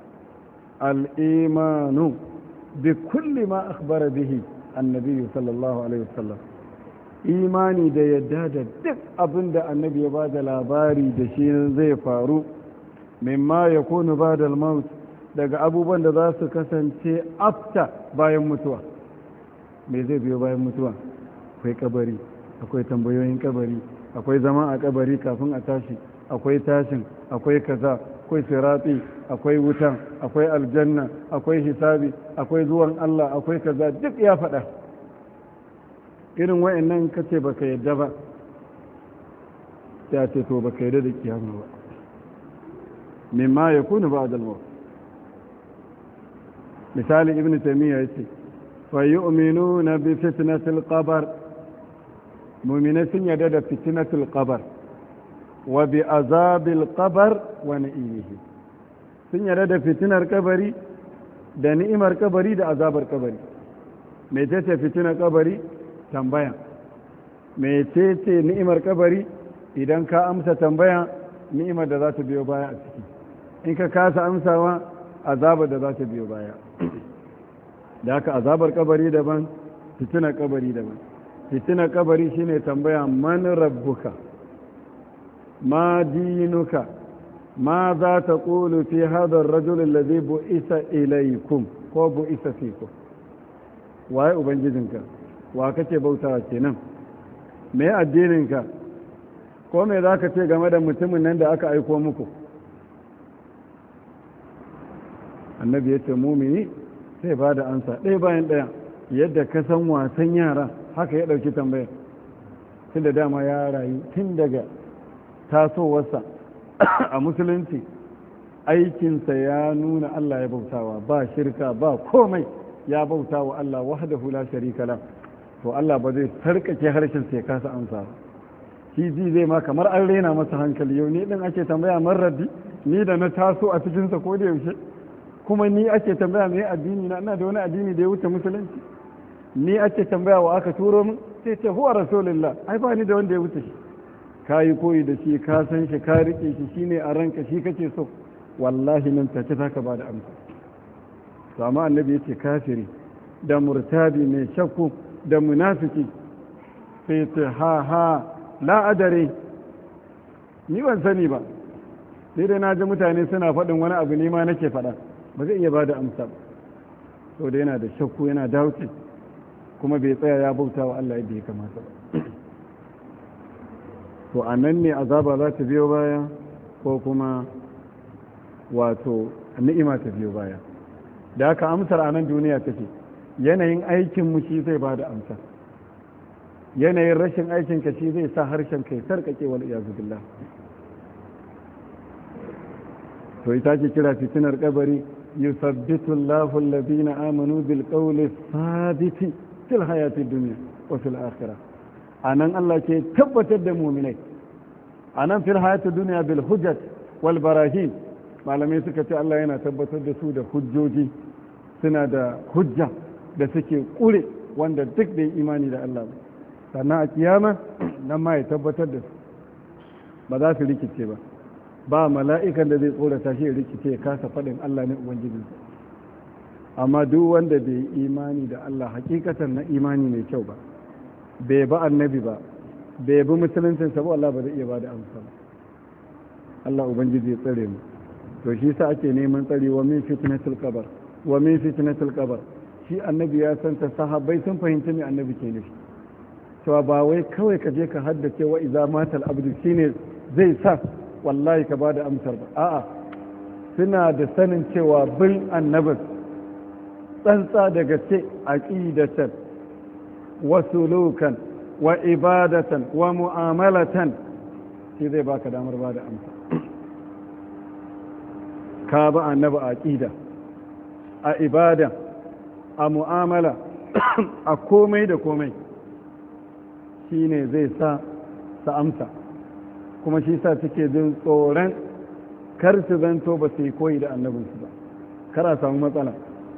al-imanu bi kulli ma akhbara bihi annabi sallallahu alaihi wasallam imani da yadda da duk abin da annabi ya ba da labari da shi zai faru mimma ya kunu ba da maut daga abubuwan da za su kasance afta bayan mutuwa me zai biyo bayan mutuwa akwai kabari akwai tambayoyin kabari akwai zama a kabari kafin a tashi akwai tashin akwai kaza akwai sirati akwai wuta akwai aljanna akwai hisabi akwai zuwan Allah akwai kaza duk ya faɗa irin wa'annan kace baka yadda ba ya ce to baka yadda da kiyama ba mimma yakunu ba'da al-maut misali ibnu taymiya yace fa yu'minuna bi fitnatil qabr mu'mina sun yadda da fitnatul qabr wa bi azabil qabr wa na'imihi sun yadda da fitinar kabari da ni'imar kabari da azabar kabari me ce fitinar kabari tambaya mecece ni'imar kabari idan ka amsa tambaya ni'imar da za ta biyo baya a ciki in ka kasa amsawa azabar da za ta biyo baya da haka azabar kabari daban fitinar kabari daban fitinar kabari shine tambaya man rabbuka ma dinuka ma za ta ƙulu fi hadar rajulun lazi bu'isa ilaikum ko bu'isa fikum waye ubangijinka wa kake bautawa kenan me addininka ko me za ka ce game da mutumin nan da aka aiko muku annabi ya ce mumini sai ba da ansa ɗaya bayan ɗaya yadda ka san wasan yara haka ya ɗauki tambayar tun da dama ya rayu tun daga tasowarsa a musulunci aikinsa ya nuna Allah ya bautawa ba shirka ba komai ya bautawa Allah wahdahu la sharika la to Allah ba zai sarkake harshen sai kasa amsa ba shi ji zai ma kamar an rena masa hankali yau ni din ake tambaya man raddi ni da na taso a cikin sa ko da yaushe kuma ni ake tambaya me addini na ina da wani addini da ya wuce musulunci ni ake tambaya wa aka turo min sai ce huwa rasulullah ai ba ni da wanda ya wuce shi ka yi koyi da shi ka san shi ka rike shi shine a ranka shi kake so wallahi nan take za ka ba da amsa to amma annabi yace kafiri da murtabi mai shakku da munafiki sai ce ha ha la adare ni ban sani ba sai dai na ji mutane suna faɗin wani abu ne ma nake faɗa ba zai iya ba da amsa ba to da yana da shakku yana dauti kuma bai tsaya ya bauta wa Allah yadda ya kamata ba to a nan ne azaba za ta biyo baya ko kuma wato ni'ima ta biyo baya da haka amsar a nan duniya take yanayin aikin mu shi zai ba da amsar yanayin rashin aikin ka shi zai sa harshen kai sarkake wal iyazu billah to ita ce kira fitinar kabari yusabbitu Allahu alladhina amanu bil qawli thabiti fil hayati dunya wa fil akhirah anan Allah ke tabbatar da mu'minai anan fil hayati dunya bil hujjat wal barahin malamai suka ce Allah yana tabbatar da su da hujjoji suna da hujja da suke kure wanda duk da imani da Allah ba sannan a kiyama nan ma ya tabbatar da su ba za su rikice ba ba mala'ikan da zai tsorata shi ya rikice ya kasa faɗin Allah ne ubangijinsa amma duk wanda bai yi imani da Allah hakikatan na imani mai kyau ba bai ba annabi ba bai bi musuluncin sa ba Allah ba zai iya ba da amsa ba Allah ubangiji ya tsare mu to shi sa ake neman tsari wa min fitnatul qabr wa min fitnatul qabr shi annabi ya san ta sahabbai sun fahimci me annabi ke nufi cewa ba wai kawai ka je ka haddace wa idza matal abdu shine zai sa wallahi ka bada amsar ba a'a suna da sanin cewa bil annabin tsantsa da gaske aqidatan wa sulukan wa ibadatan wa mu'amalatan shi zai baka damar bada amsa ka ba annabi aqida a ibada a mu'amala a komai da komai shine zai sa sa amsa kuma shi sa suke jin tsoron kar su zanto ba su yi koyi da annabinsu ba kar a samu matsala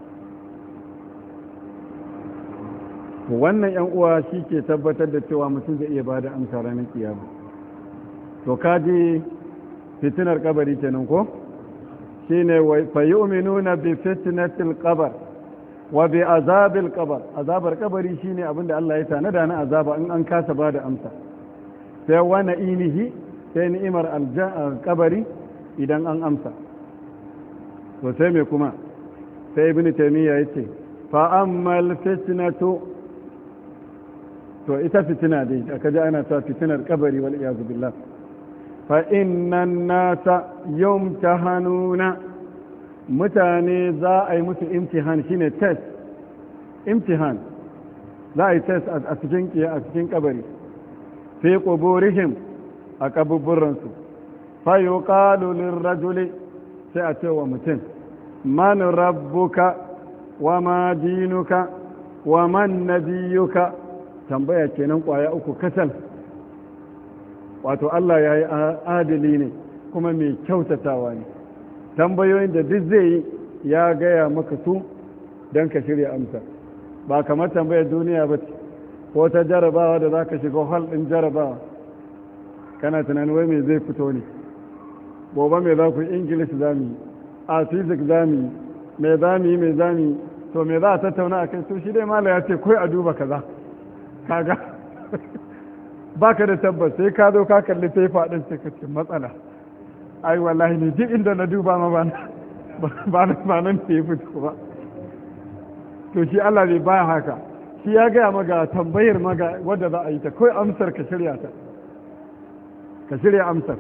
wannan yan uwa shi ke tabbatar da cewa mutum zai iya ba da amsa ranar kiyama to kaji fitinar kabari kenan ko shine fa yu'minuna bi fitnatil qabr wa bi azabil qabr azabar kabari shine abinda Allah ya tanada na azaba in an kasa ba da amsa sai wa na'imihi sai ni'imar kabari idan an amsa to sai me kuma sai ibn taymiya yace fa ammal fitnatu to ita fitina dai aka ji ana ta fitinar kabari wal iyaz billah fa innan nasa yumtahanuna mutane za a yi musu imtihan shine test imtihan za a yi test a cikin a cikin kabari fi quburihim a kaburburansu fa yuqalu lirrajuli sai a ce wa mutum man rabbuka wa ma dinuka wa man nabiyuka tambaya kenan kwaya uku kasal wato Allah ya yi adali ne kuma mai kyautatawa ne tambayoyin da duk zai yi ya gaya maka su don ka shirya amsa ba kamar tambayar duniya ba ce ko ta jarabawa da za ka shiga hall ɗin jarabawa kana tunanin wai mai zai fito ne gobe mai za ku yi english za mu yi a physics za mu yi mai za mu yi mai za mu yi to mai za a tattauna a kai to shi dai mala ya ce kai a duba kaza kaga ba ka da tabbas sai ka zo ka kalli sai faɗin sai ka ce matsala ai wallahi ne duk inda na duba ma ba ba nan ne fito ba to shi Allah bai baya haka shi ya gaya maga tambayar maga wadda za a yi ta kai amsar ka shirya ta ka shirya amsar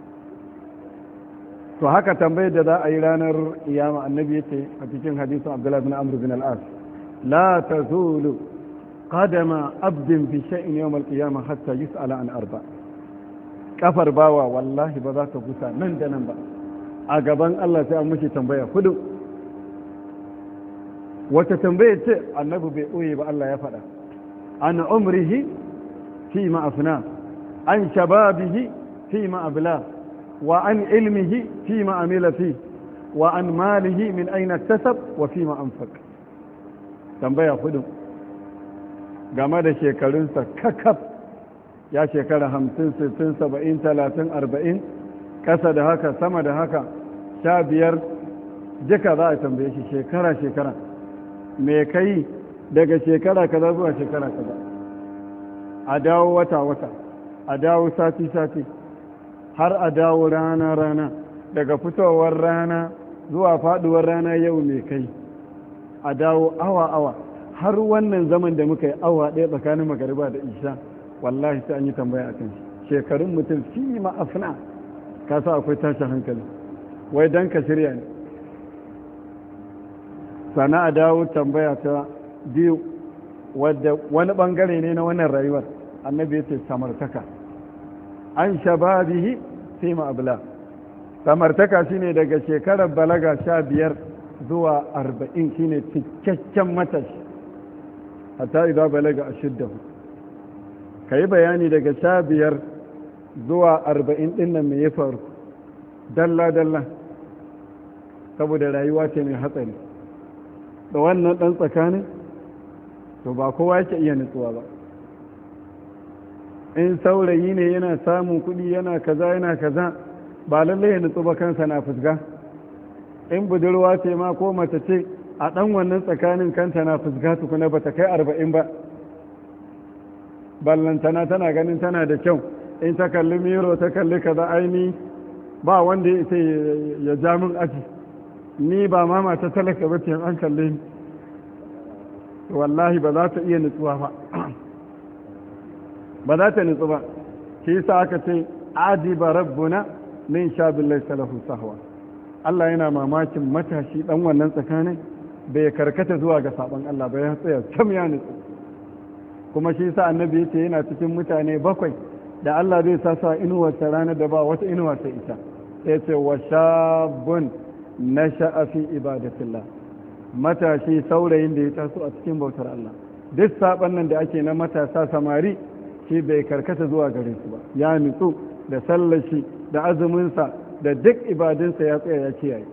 to haka tambayar da za a yi ranar iyama annabi yace a cikin hadisin Abdullah bin Amr bin al-As la tazulu qadama abdin fi shay'in yawm al-qiyamah hatta yus'ala an arba kafar bawa wallahi ba za ta gusa nan da nan ba a gaban Allah sai an mishi tambaya hudu wata tambaya ce annabi bai ɓoye ba Allah ya faɗa an umrihi fi ma afna an shababihi fi ma abla wa an ilmihi fi ma amila fi wa an malihi min aina tasab wa fi ma anfaq tambaya hudu game da shekarunsa kakaf ya shekara hamsin sittin saba'in talatin arba'in ƙasa da haka sama da haka sha biyar duka za a tambaye shi shekara shekara me kai daga shekara kaza zuwa shekara kaza a dawo wata wata a dawo sati sati har a dawo rana rana daga fitowar rana zuwa faduwar rana yau me kai a dawo awa awa har wannan zaman da muka yi awa ɗaya tsakanin magariba da isha wallahi sai an yi tambaya akan shi shekarun mutum fi ma'afna ka sa akwai tashin hankali wai dan ka shirya ne sana a dawo tambaya ta biyu wadda wani bangare ne na wannan rayuwar annabi ya ce samartaka an shababihi fi ma'abla samartaka shine daga shekarar balaga sha biyar zuwa arba'in shine cikakken matashi hatta idza balaga ashiddahu. Kai bayani daga sha biyar zuwa arba'in din nan me ya faru dalla dalla, saboda rayuwa ce mai hatsari. Da wannan dan tsakanin to ba kowa yake iya nutsuwa ba. In saurayi ne yana samun kuɗi yana kaza yana kaza ba lallai ya nutsu ba, kansa na fusga. In budurwa ce ma ko mace ce a ɗan wannan tsakanin kanta na fusga tukuna ba ta kai arba'in ba, ballantana tana ganin tana da kyau. In ta kalli miro ta kalli kaza aini ba wanda ya ce ya ja min aji, ni ba ma mata talaka ba ce an kalle ni, wallahi ba za ta iya nutsuwa ba ba za ta nutsu ba. shi yasa aka ce adiba rabbuna min shabin laysa lahu sahwa. Allah yana mamakin matashi dan wannan tsakanin bai karkata zuwa ga sabon Allah ba, ya tsaya sam ya nutsu. kuma shi yasa annabi yace yana cikin mutane bakwai da Allah zai sa sa inuwarsa ranar da ba wata inuwa ta ita. ya ce wa shabun nasha'a fi ibadatillah, matashi saurayin da ya taso a cikin bautar Allah. duk saban nan da ake na matasa samari shi bai karkata zuwa gare su ba, ya nutsu da sallashi da azuminsa da duk ibadunsa ya tsaya ya kiyaye.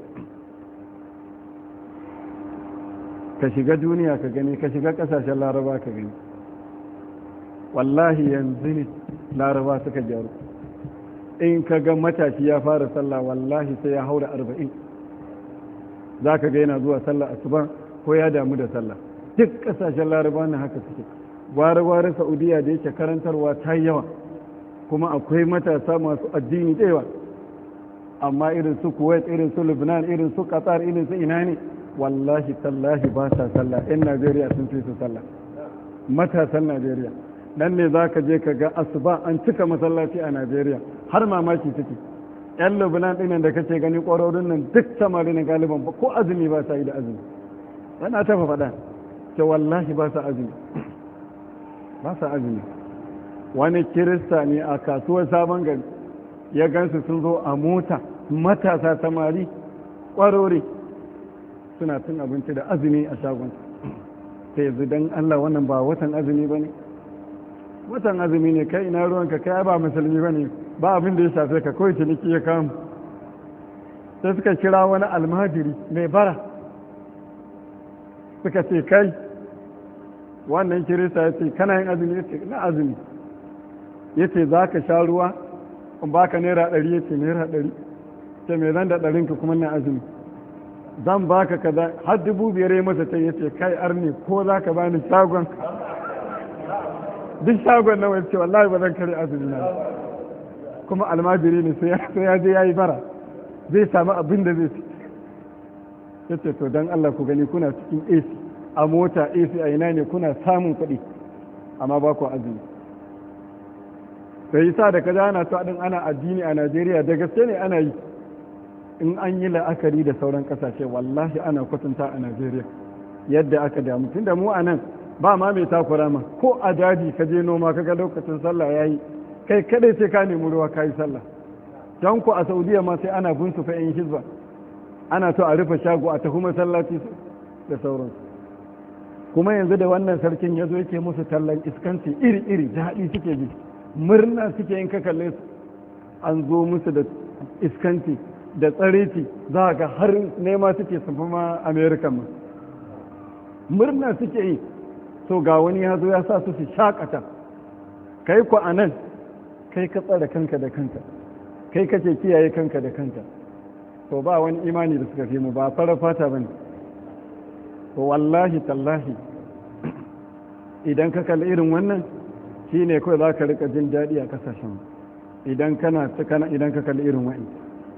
ka shiga duniya ka gani, ka shiga kasashen laraba ka gani, wallahi yanzu ne laraba suka gyaru. in ka ga matashi ya fara sallah wallahi sai ya haura arba'in, za ka ga yana zuwa sallah asuba ko ya damu da sallah. duk kasashen laraba na haka suke. gware-gware saudiya da yake karantarwa ta yawa kuma akwai matasa masu addini da yawa, amma irin su kuwait, irin su lebanon, irin su qatar, irin su ina ne, wallahi tallahi ba sa sallah. yan najeriya sun fi su sallah, matasan najeriya. nan ne za ka je ka ga asuba an cika masallaci a najeriya, har mamaki suke. yan lebanon ɗinan da kace gani ƙwarorin nan duk samari na galiban ba ko azumi ba sa yi da azumi. yana tafa faɗa ce wallahi ba sa azumi ba sa azumi. wani kirista ne a kasuwar sabon gari ya gansu sun zo a mota, matasa samari ƙwarori suna cin abinci da azumi a shagon. sai yanzu don Allah wannan ba watan azumi ba ne? watan azumi ne, kai ina ruwanka, kai ba musulmi ba ne, ba abin da ya shafe ka, kawai ciniki ya kamu. sai suka kira wani almajiri mai bara suka ce kai, wannan kirista ya ce kana yin azumi? ya ce na azumi. ya ce za ka sha ruwa in baka naira ɗari? ya ce naira ɗari. ce mai zan da ɗarinka kuma na azumi? zan baka kaza har dubu biyar ya masa ce. ya ce kai arni ko za ka bani shagon duk shagon na wani ce wallahi ba zan kare azumi na. kuma almajiri ne sai ya je ya yi bara zai samu abin da zai ci. ya ce to don Allah ku gani kuna cikin A C a mota, A C a ina ne, kuna samun kuɗi amma ba ku azumi. sai yasa da kaza ana ta din ana addini a Najeriya, da gaske ne ana yi. in an yi la'akari da sauran kasashe wallahi ana kwatanta a Najeriya yadda aka damu. tunda mu a nan ba ma mai takura ma, ko a daji ka je noma kaga lokacin sallah yayi, kai kadai sai ka nemi ruwa ka yi sallah. don ku a Saudiya ma sai ana bin su fa yan hizba, ana so a rufe shago a tafi masallaci da sauransu. kuma yanzu da wannan sarkin ya zo yake musu tallan iskanci iri-iri, daɗi suke ji, murna suke yin ka kalle su. an zo musu da iskanci da tsareci, za ga har nema suke sun fi ma amerika ma, murna suke yi. so ga wani ya zo ya sa su su shakata, kai ku a nan kai ka tsara kanka da kanka, kai kake kiyaye kanka da kanka. to ba wani imani da suka fi mu, ba fara fata ba ne. to wallahi tallahi idan ka kalli irin wannan shi ne kawai za ka rika jin daɗi a ƙasashen idan kana idan ka kalli irin wa'in.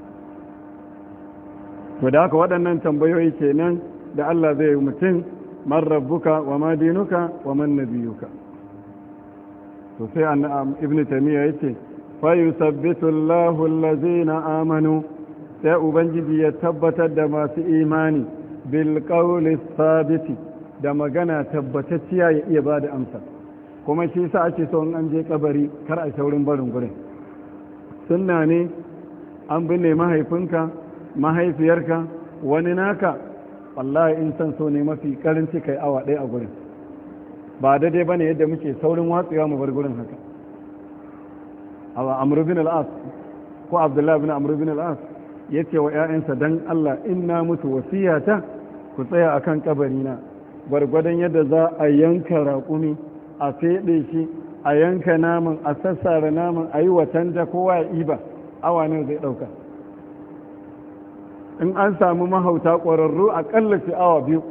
to da haka waɗannan tambayoyi kenan da Allah zai yi mutum, man rabbuka wa ma dinuka wa man nabiyuka. to sai an ibn taymiya yace fa yusabbitu Allahu allazina amanu, sai ubangiji ya tabbatar da masu imani bil qawli sabiti, da magana tabbatacciya ya iya bada amsa. kuma shi sa ake so in an je kabari kar a saurin barin gurin. sunna ne an binne mahaifinka, mahaifiyarka, wani naka, wallahi in san so ne mafi karanci kai awa ɗaya a gurin ba daidai bane yadda muke saurin watsewa mu bar gurin haka. Amr bin al-As ko Abdullah bin Amr bin al-As yace wa ƴaƴansa dan Allah in na mutu wasiyata ku tsaya akan kabarina gwargwadon yadda za a yanka raƙumi a feɗe shi a yanka naman a sassara naman a yi watan da kowa ya iba awa ne zai ɗauka. In an samu mahauta ƙwararru a ƙallace awa biyu.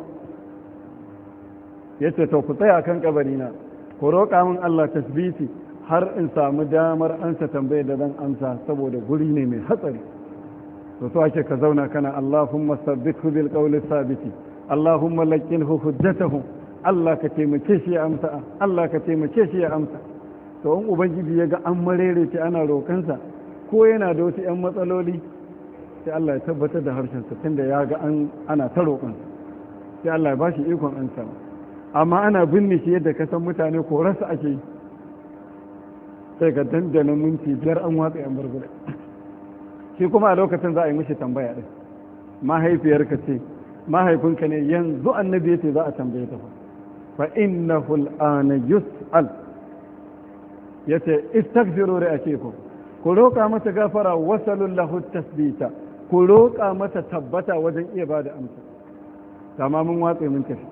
Ya ce to ku tsaya kan kabarina ku roƙa min Allah tasbiti har in samu damar ansa tambayar da zan amsa saboda guri ne mai hatsari. To so ake ka zauna kana Allahumma sabbithu bil qawli sabiti Allahumma laqinhu hujjatahu Allah ka taimake shi ya amsa Allah ka taimake shi ya amsa. To in ubangiji ya ga an marere ce ana roƙansa ko yana da wasu 'yan matsaloli sai Allah ya tabbatar da harshensa tunda ya ga an ana ta roƙonsa sai Allah ya ba shi ikon an sama. Amma ana binne shi yadda ka san mutane ko rasa ake yi sai ga dandana minti biyar an watsa yan bargula shi kuma a lokacin za a yi mishi tambaya ɗin mahaifiyarka ce mahaifinka ne yanzu annabi ya ce za a tambaye ta fa innahu al'ana yus'al yace istaghfiru ra'atikum ku roƙa mata gafara wasalul lahu tasbita ku roƙa mata tabbata wajen iya bada amsa tamamin watsa mun tafi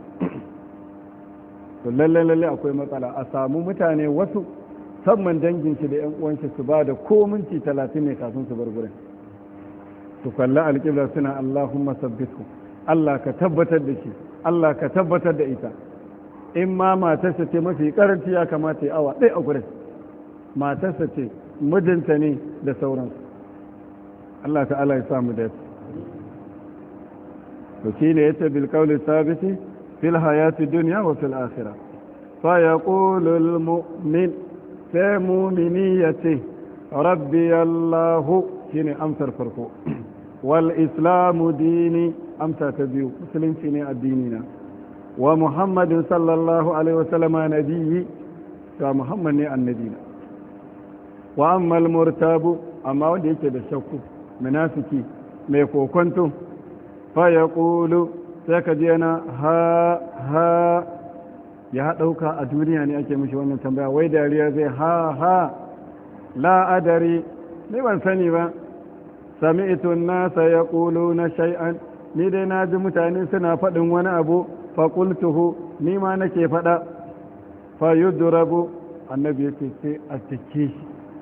to lalle lalle akwai matsala a samu mutane wasu samman dangin shi da yan uwanshi su ba da ko minti talatin ne kafin su bar gurin su kalla alƙibla suna Allahumma sabbitu Allah ka tabbatar da shi Allah ka tabbatar da ita in ma matarsa ce mafi karanci ya kamata ya awa ɗaya a gurin matarsa ce mijinta ne da sauransu Allah ta'ala ya samu da to shi ne yace bil qawli sabiti fil hayati dunya wa fil akhirah fa yaqulu al mu'min sai mu'mini yace rabbi Allah shine amsar farko wal islamu dini amsa ta biyu musulunci ne addini na wa muhammadin sallallahu alaihi wasallam nabiyyi ga muhammad ne annabina wa ammal murtabu amma wanda yake da shakku munafiki mai kokonto fa yaqulu sai ka je na ha ha ya dauka a duniya ne ake mishi wannan tambaya wai dariya zai ha ha la adari ni ban sani ba sami'tu an-nasa yaquluna shay'an ni dai na ji mutane suna faɗin wani abu fa qultuhu ni ma nake faɗa fa yudrabu annabi yake sai a take shi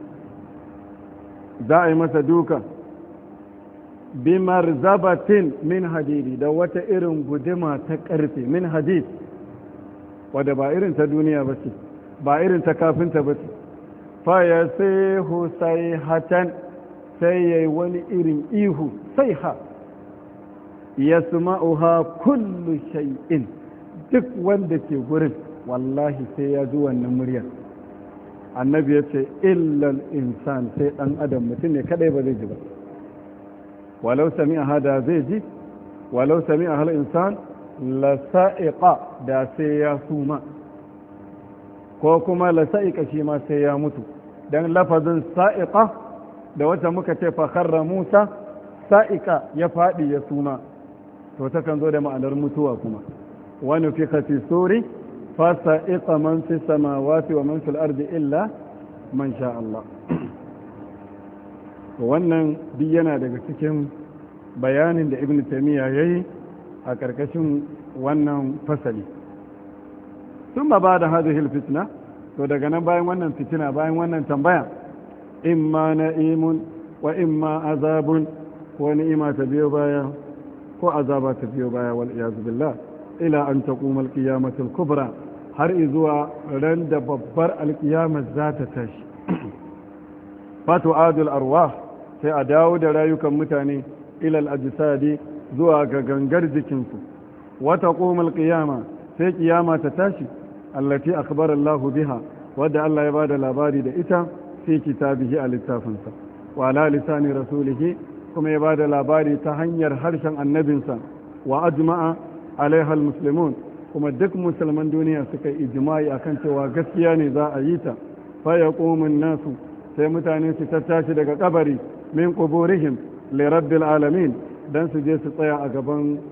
za a yi masa duka bi marzabatin min hadidi da wata irin guduma ta karfe min hadid wadda ba irin ta duniya ba ce ba irin ta kafinta ba ce fa ya sai husai hatan sai ya yi wani irin ihu sai ha ya suma'uha kullu shay'in duk wanda ke gurin wallahi sai ya ji wannan muryar annabi ya ce illal insan sai dan adam mutum ne kadai ba zai ji ba walau sami'a hada zai ji walau sami'a hal insan la sa'iqa da sai ya suma ko kuma la sa'iqa shi ma sai ya mutu dan lafazin sa'iqa da wata muka ce fa kharra Musa sa'iqa ya fadi ya suma to ta kan zo da ma'anar mutuwa kuma wa nufiqa fi suri فسائق من في السماوات ومن في الأرض إلا من شاء الله wannan duk yana daga cikin bayanin da ibn taymiya yayi a karkashin wannan fasali sun ba da hadhihi fitna to daga nan bayan wannan fitina bayan wannan tambaya imma na'imun wa imma azabun ko ni'ima ta biyo baya ko azaba ta biyo baya wal iyaz billah ila an taquma al qiyamah al kubra har izuwa ran da babbar alkiyamar za ta tashi fatu adul arwah sai a dawo da rayukan mutane ilal ajsadi zuwa ga gangar jikinsu wata qumul qiyama sai kiyama ta tashi allati akhbara Allah biha wadda Allah ya bada labari da ita fi kitabihi a littafinsa wa ala lisani rasulihi kuma ya bada labari ta hanyar harshen annabinsa wa ajma'a alaiha almuslimun kuma duk musulman duniya suka yi ijma'i akan cewa gaskiya ne za a yi ta fa yaqumun nasu sai mutane su tattashi daga kabari min quburihim li rabbil alamin dan su je su tsaya a gaban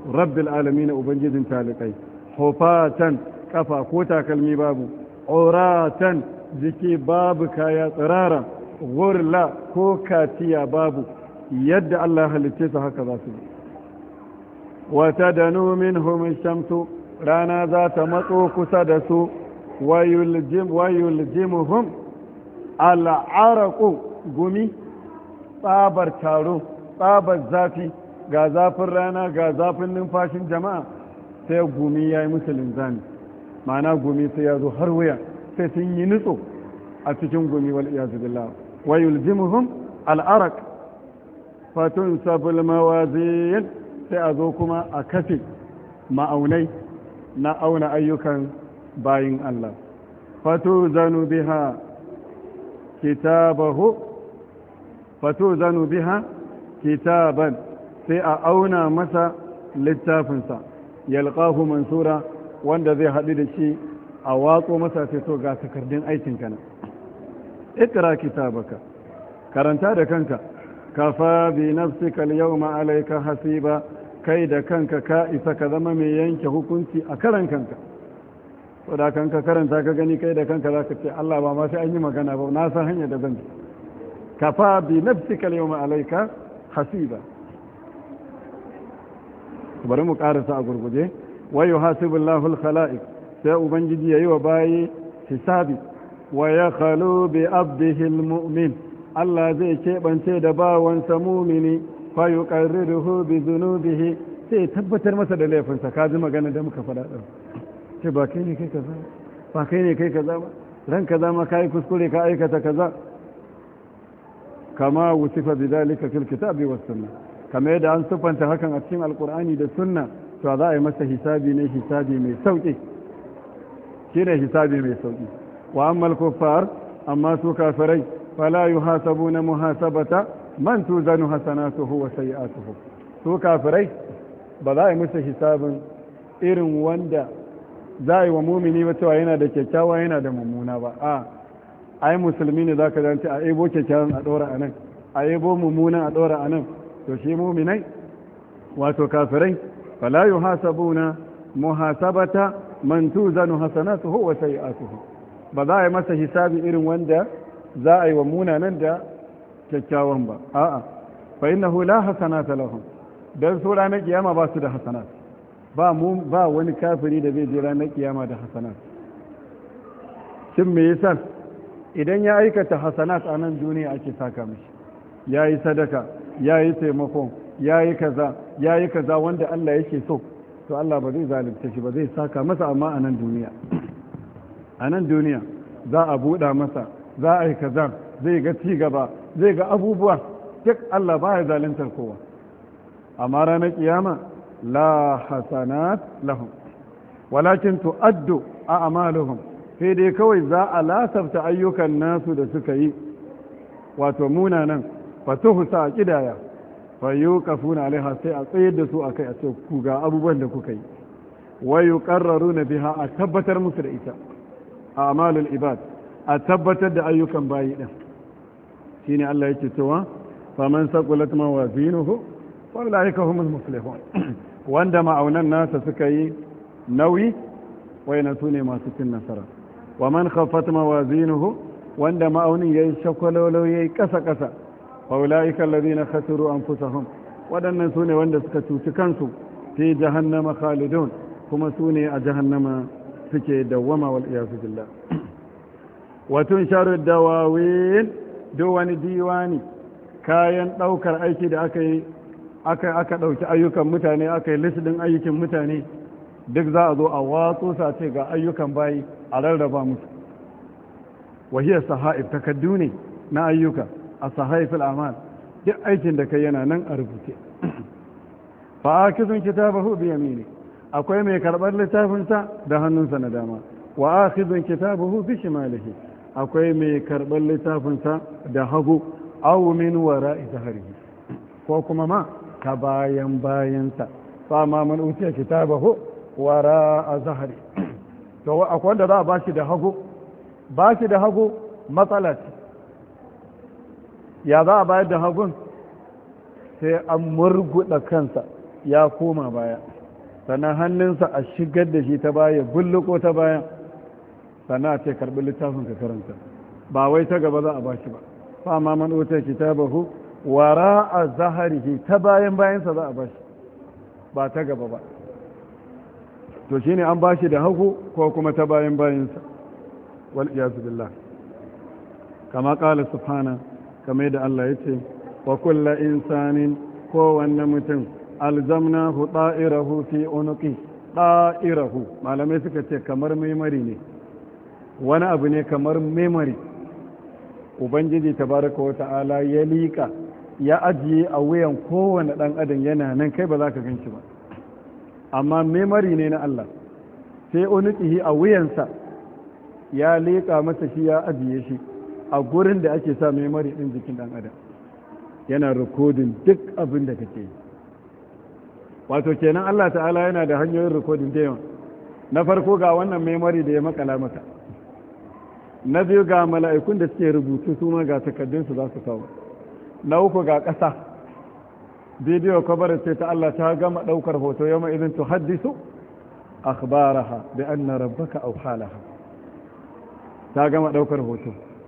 rabbil alamin ubangijin talikai hufatan kafa ko takalmi babu uratan jiki babu kaya tsirara gurla ko katiya babu yadda Allah halicce su haka za su yi wata danu minhum shamsu rana za ta matso kusa da su wayuljimuhum al'araku gumi tsabar taro tsabar zafi ga zafin rana ga zafin numfashin jama'a sai gumi ya yi musu linzami ma'ana gumi sai ya zo har wuya sai sun yi nutso a cikin gumi wal iyazu billah wayuljimuhum al'arak fatun sabul mawazin sai a zo kuma a kafe ma'aunai na auna ayyukan bayin Allah fatu zanu biha kitabahu fatu zanu biha kitaban sai a auna masa littafinsa yalqahu mansura wanda zai haɗu da shi a watso masa sai to ga takardun aikin kana ikra kitabaka karanta da kanka kafa bi nafsika al-yawma alayka hasiba kai da kanka ka isa ka zama mai yanke hukunci a karan kanka to da kanka karanta ka gani kai da kanka zaka ce Allah ba ma sai an yi magana ba na san hanya da zan kafa bi nafsika al-yawma alayka hasiba bari mu karasa a gurguje wa yuhasibu Allahu al-khalaiq sai ubangiji yayi wa bayi hisabi wa yakhalu bi abdihi al-mu'min Allah zai keɓance da bawansa mumini fa yuqarriruhu bi dhunubihi sai tabbatar masa da laifinsa ka ji magana da muka faɗa ɗin ce ba kai ne kai kaza ba kai ne kai kaza ba ran kaza ma kai kuskure ka aikata kaza kama wusifa bidalika fil kitabi was sunnah kama yadda an sufanta hakan a cikin alqur'ani da sunna to za a yi masa hisabi ne hisabi mai sauki shine hisabi mai sauki wa amma al-kuffar amma su kafirai fala yuhasabuna muhasabata man tuzanu hasanatuhu wa sayi'atuhu su kafirai ba za a yi musu hisabin irin wanda za a yi wa mumini ba cewa yana da kyakkyawa yana da mummuna ba a ai musulmi ne za ka zance a ebo kyakkyawan a ɗora a nan a ebo mummunan a ɗora a nan to shi muminai wato kafirai fala yuhasabuna muhasabata man tuzanu hasanatuhu wa sayi'atuhu ba za a yi masa hisabi irin wanda za a yi wa munanan da kyakkyawan ba a'a fa innahu la hasanata lahum dan su ranar kiyama ba su da hasanat ba mu ba wani kafiri da zai je ranar kiyama da hasanat shin me yasa idan ya aikata hasanat a nan duniya ake saka mishi yayi sadaka yayi taimako yayi kaza yayi kaza wanda Allah yake so to Allah ba zai zalunce shi ba zai saka masa amma a nan duniya a nan duniya za a buɗa masa za a yi kaza zai ga ci gaba zai ga abubuwa duk Allah ba ya zaluntar kowa amma ranar kiyama la hasanat lahum walakin tu'addu a'maluhum sai dai kawai za a lasafta ayyukan nasu da suka yi wato munanan fatuhu sa kidaya fa yuqafuna alaiha sai a tsayar da su akai a ce ku ga abubuwan da kuka yi wa yuqarraruna biha a tabbatar musu da ita a'malul ibad a tabbatar da ayyukan bayi din shine Allah yake cewa faman saqulat mawazinuhu wallaika humul muflihun wanda ma'aunan nasa suka yi nauyi wayna sune masu cin nasara wa man khaffat mawazinuhu wanda ma'aunin yayi shakwalolo yayi kasa kasa faulaika alladhina khasiru anfusahum wadannan sune wanda suka cuci kansu fi jahannama khalidun kuma sune a jahannama suke dawwama wal iyazu billah wa tunsharu dawawin duk wani diwani kayan daukar aiki da aka yi aka aka dauki ayyukan mutane aka yi listin ayyukan mutane duk za a zo a watsu sa ce ga ayyukan bayi a rarraba musu wahiyar sahaif takaddu ne na ayyuka a sahaifil amal duk aikin da kai yana nan a rubuce fa akizun kitabahu bi yamini akwai mai karbar littafinsa da hannunsa na dama wa akhizun kitabahu bi shimalihi akwai mai karbar littafinsa da hagu aw min wara'i zahrihi ko kuma ma ka bayan bayansa fa ma man utiya kitabahu wara'a zahri to akwai wanda za a bashi da hagu bashi da hagu matsala ce ya za a bayar da hagun sai an murguɗa kansa ya koma baya sannan hannunsa a shigar da shi ta baya bulluko ta baya sannan a ce karbi littafin ka karanta ba wai ta gaba za a bashi ba fa amma man uta kitabahu wara'a zahrihi ta bayan bayansa za a bashi ba ta gaba ba to shine an bashi da hagu ko kuma ta bayan bayansa wal iyaz billah kama qala subhana kamar da Allah yace wa kullu insanin kowanne mutum alzamnahu da'irahu fi unuqi da'irahu malamai suka ce kamar memory ne wani abu ne kamar memory ubangiji tabaraka wa ta'ala ya lika ya ajiye a wuyan kowane dan adam yana nan kai ba za ka ganshi ba amma memory ne na Allah sai unuqihi a wuyansa ya lika masa shi ya ajiye shi a gurin da ake sa memory din jikin dan adam yana rikodin duk abin da kake yi wato kenan Allah ta'ala yana da hanyoyin rikodin da yawa na farko ga wannan memory da ya makala maka na biyu ga mala'ikun da suke rubutu su ma ga takardunsu za su kawo na uku ga ƙasa bidiyo kwabar ce ta Allah ta gama ɗaukar hoto yau mai idan tu haddisu akhbaraha bi anna rabbaka aw halaha ta gama ɗaukar hoto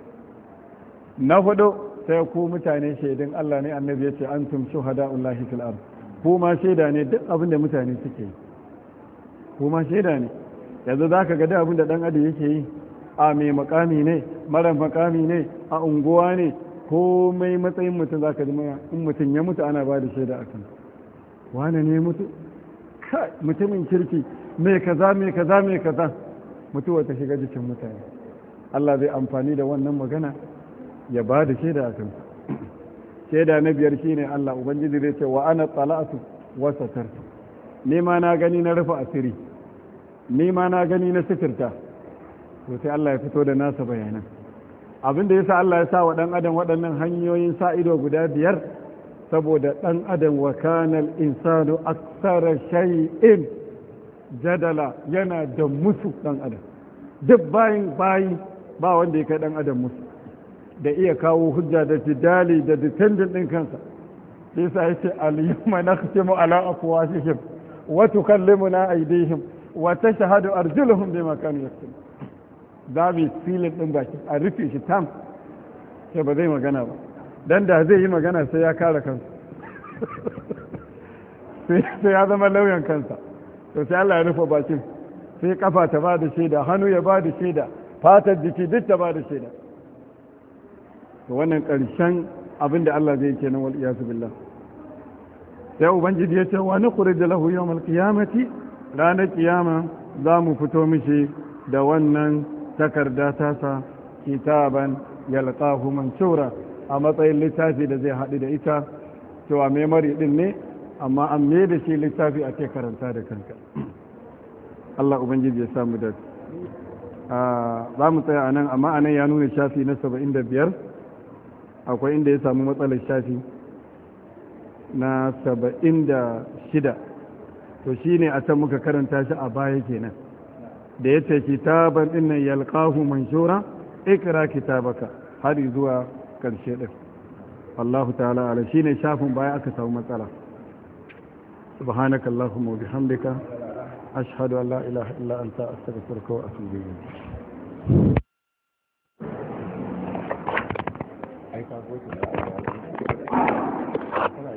na hudu sai ku mutane shaidun Allah ne annabi ya ce antum shuhada'ullahi fil ard ku ma shaida ne duk abin da mutane suke yi ku ma shaida ne yanzu zaka ga duk abin da dan adam yake yi a mai makami ne mara makami ne a unguwa ne komai matsayin mutum zaka ji maya in mutum ya mutu ana ba da shaida akan wane ne mutu kai mutumin kirki mai kaza mai kaza mai kaza mutuwa ta shiga jikin mutane Allah zai amfani da wannan magana ya ba da shaida a kan shaida na biyar shine Allah ubangiji zai ce wa ana tsala'atu wa satartu ni ma na gani na rufe asiri ni ma na gani na sitirta to sai Allah ya fito da nasa bayanan abinda yasa Allah ya sa wa dan adam waɗannan hanyoyin sa ido guda biyar saboda dan adam wa kana al-insanu aktsara shay'in jadala yana da musu dan adam duk bayin bayi ba wanda ya kai dan adam musu da iya kawo hujja da jidali da dependent din kansa yasa yace al-yawma nakhtimu ala afwahihim wa tukallimuna aydihim wa tashhadu arjuluhum bima kanu yaktubun da bi filin din baki a rufe shi tam sai ba zai magana ba dan da zai yi magana sai ya kare kansa sai ya zama lauyan kansa to sai Allah ya rufe bakin sai kafa ta ba da shaida hannu ya ba da shaida fatar jiki duk ta ba da shaida to wannan ƙarshen abin da Allah zai kenan wal iyazu billah sai ubangiji ya ce wa nukhrij lahu yawmal qiyamati ranar kiyama za mu fito mishi da wannan takarda tasa kitaban yalqahu mansura a matsayin littafi da zai haɗu da ita cewa memory din ne amma an mai da shi littafi a ce karanta da kanka Allah ubangiji ya samu da za mu tsaya a nan amma a nan ya nuna shafi na saba'in da biyar akwai inda ya samu matsalar shafi na saba'in da shida to shi ne a can muka karanta shi a baya kenan da ya ce kitaban ɗin nan yalqahu manshura ikra kitabaka har zuwa ƙarshe ɗin Allahu ta'ala ala shi ne shafin baya aka samu matsala subhanakallahumma wa bihamdika ashhadu an la ilaha illa anta astaghfiruka wa atubu ilayk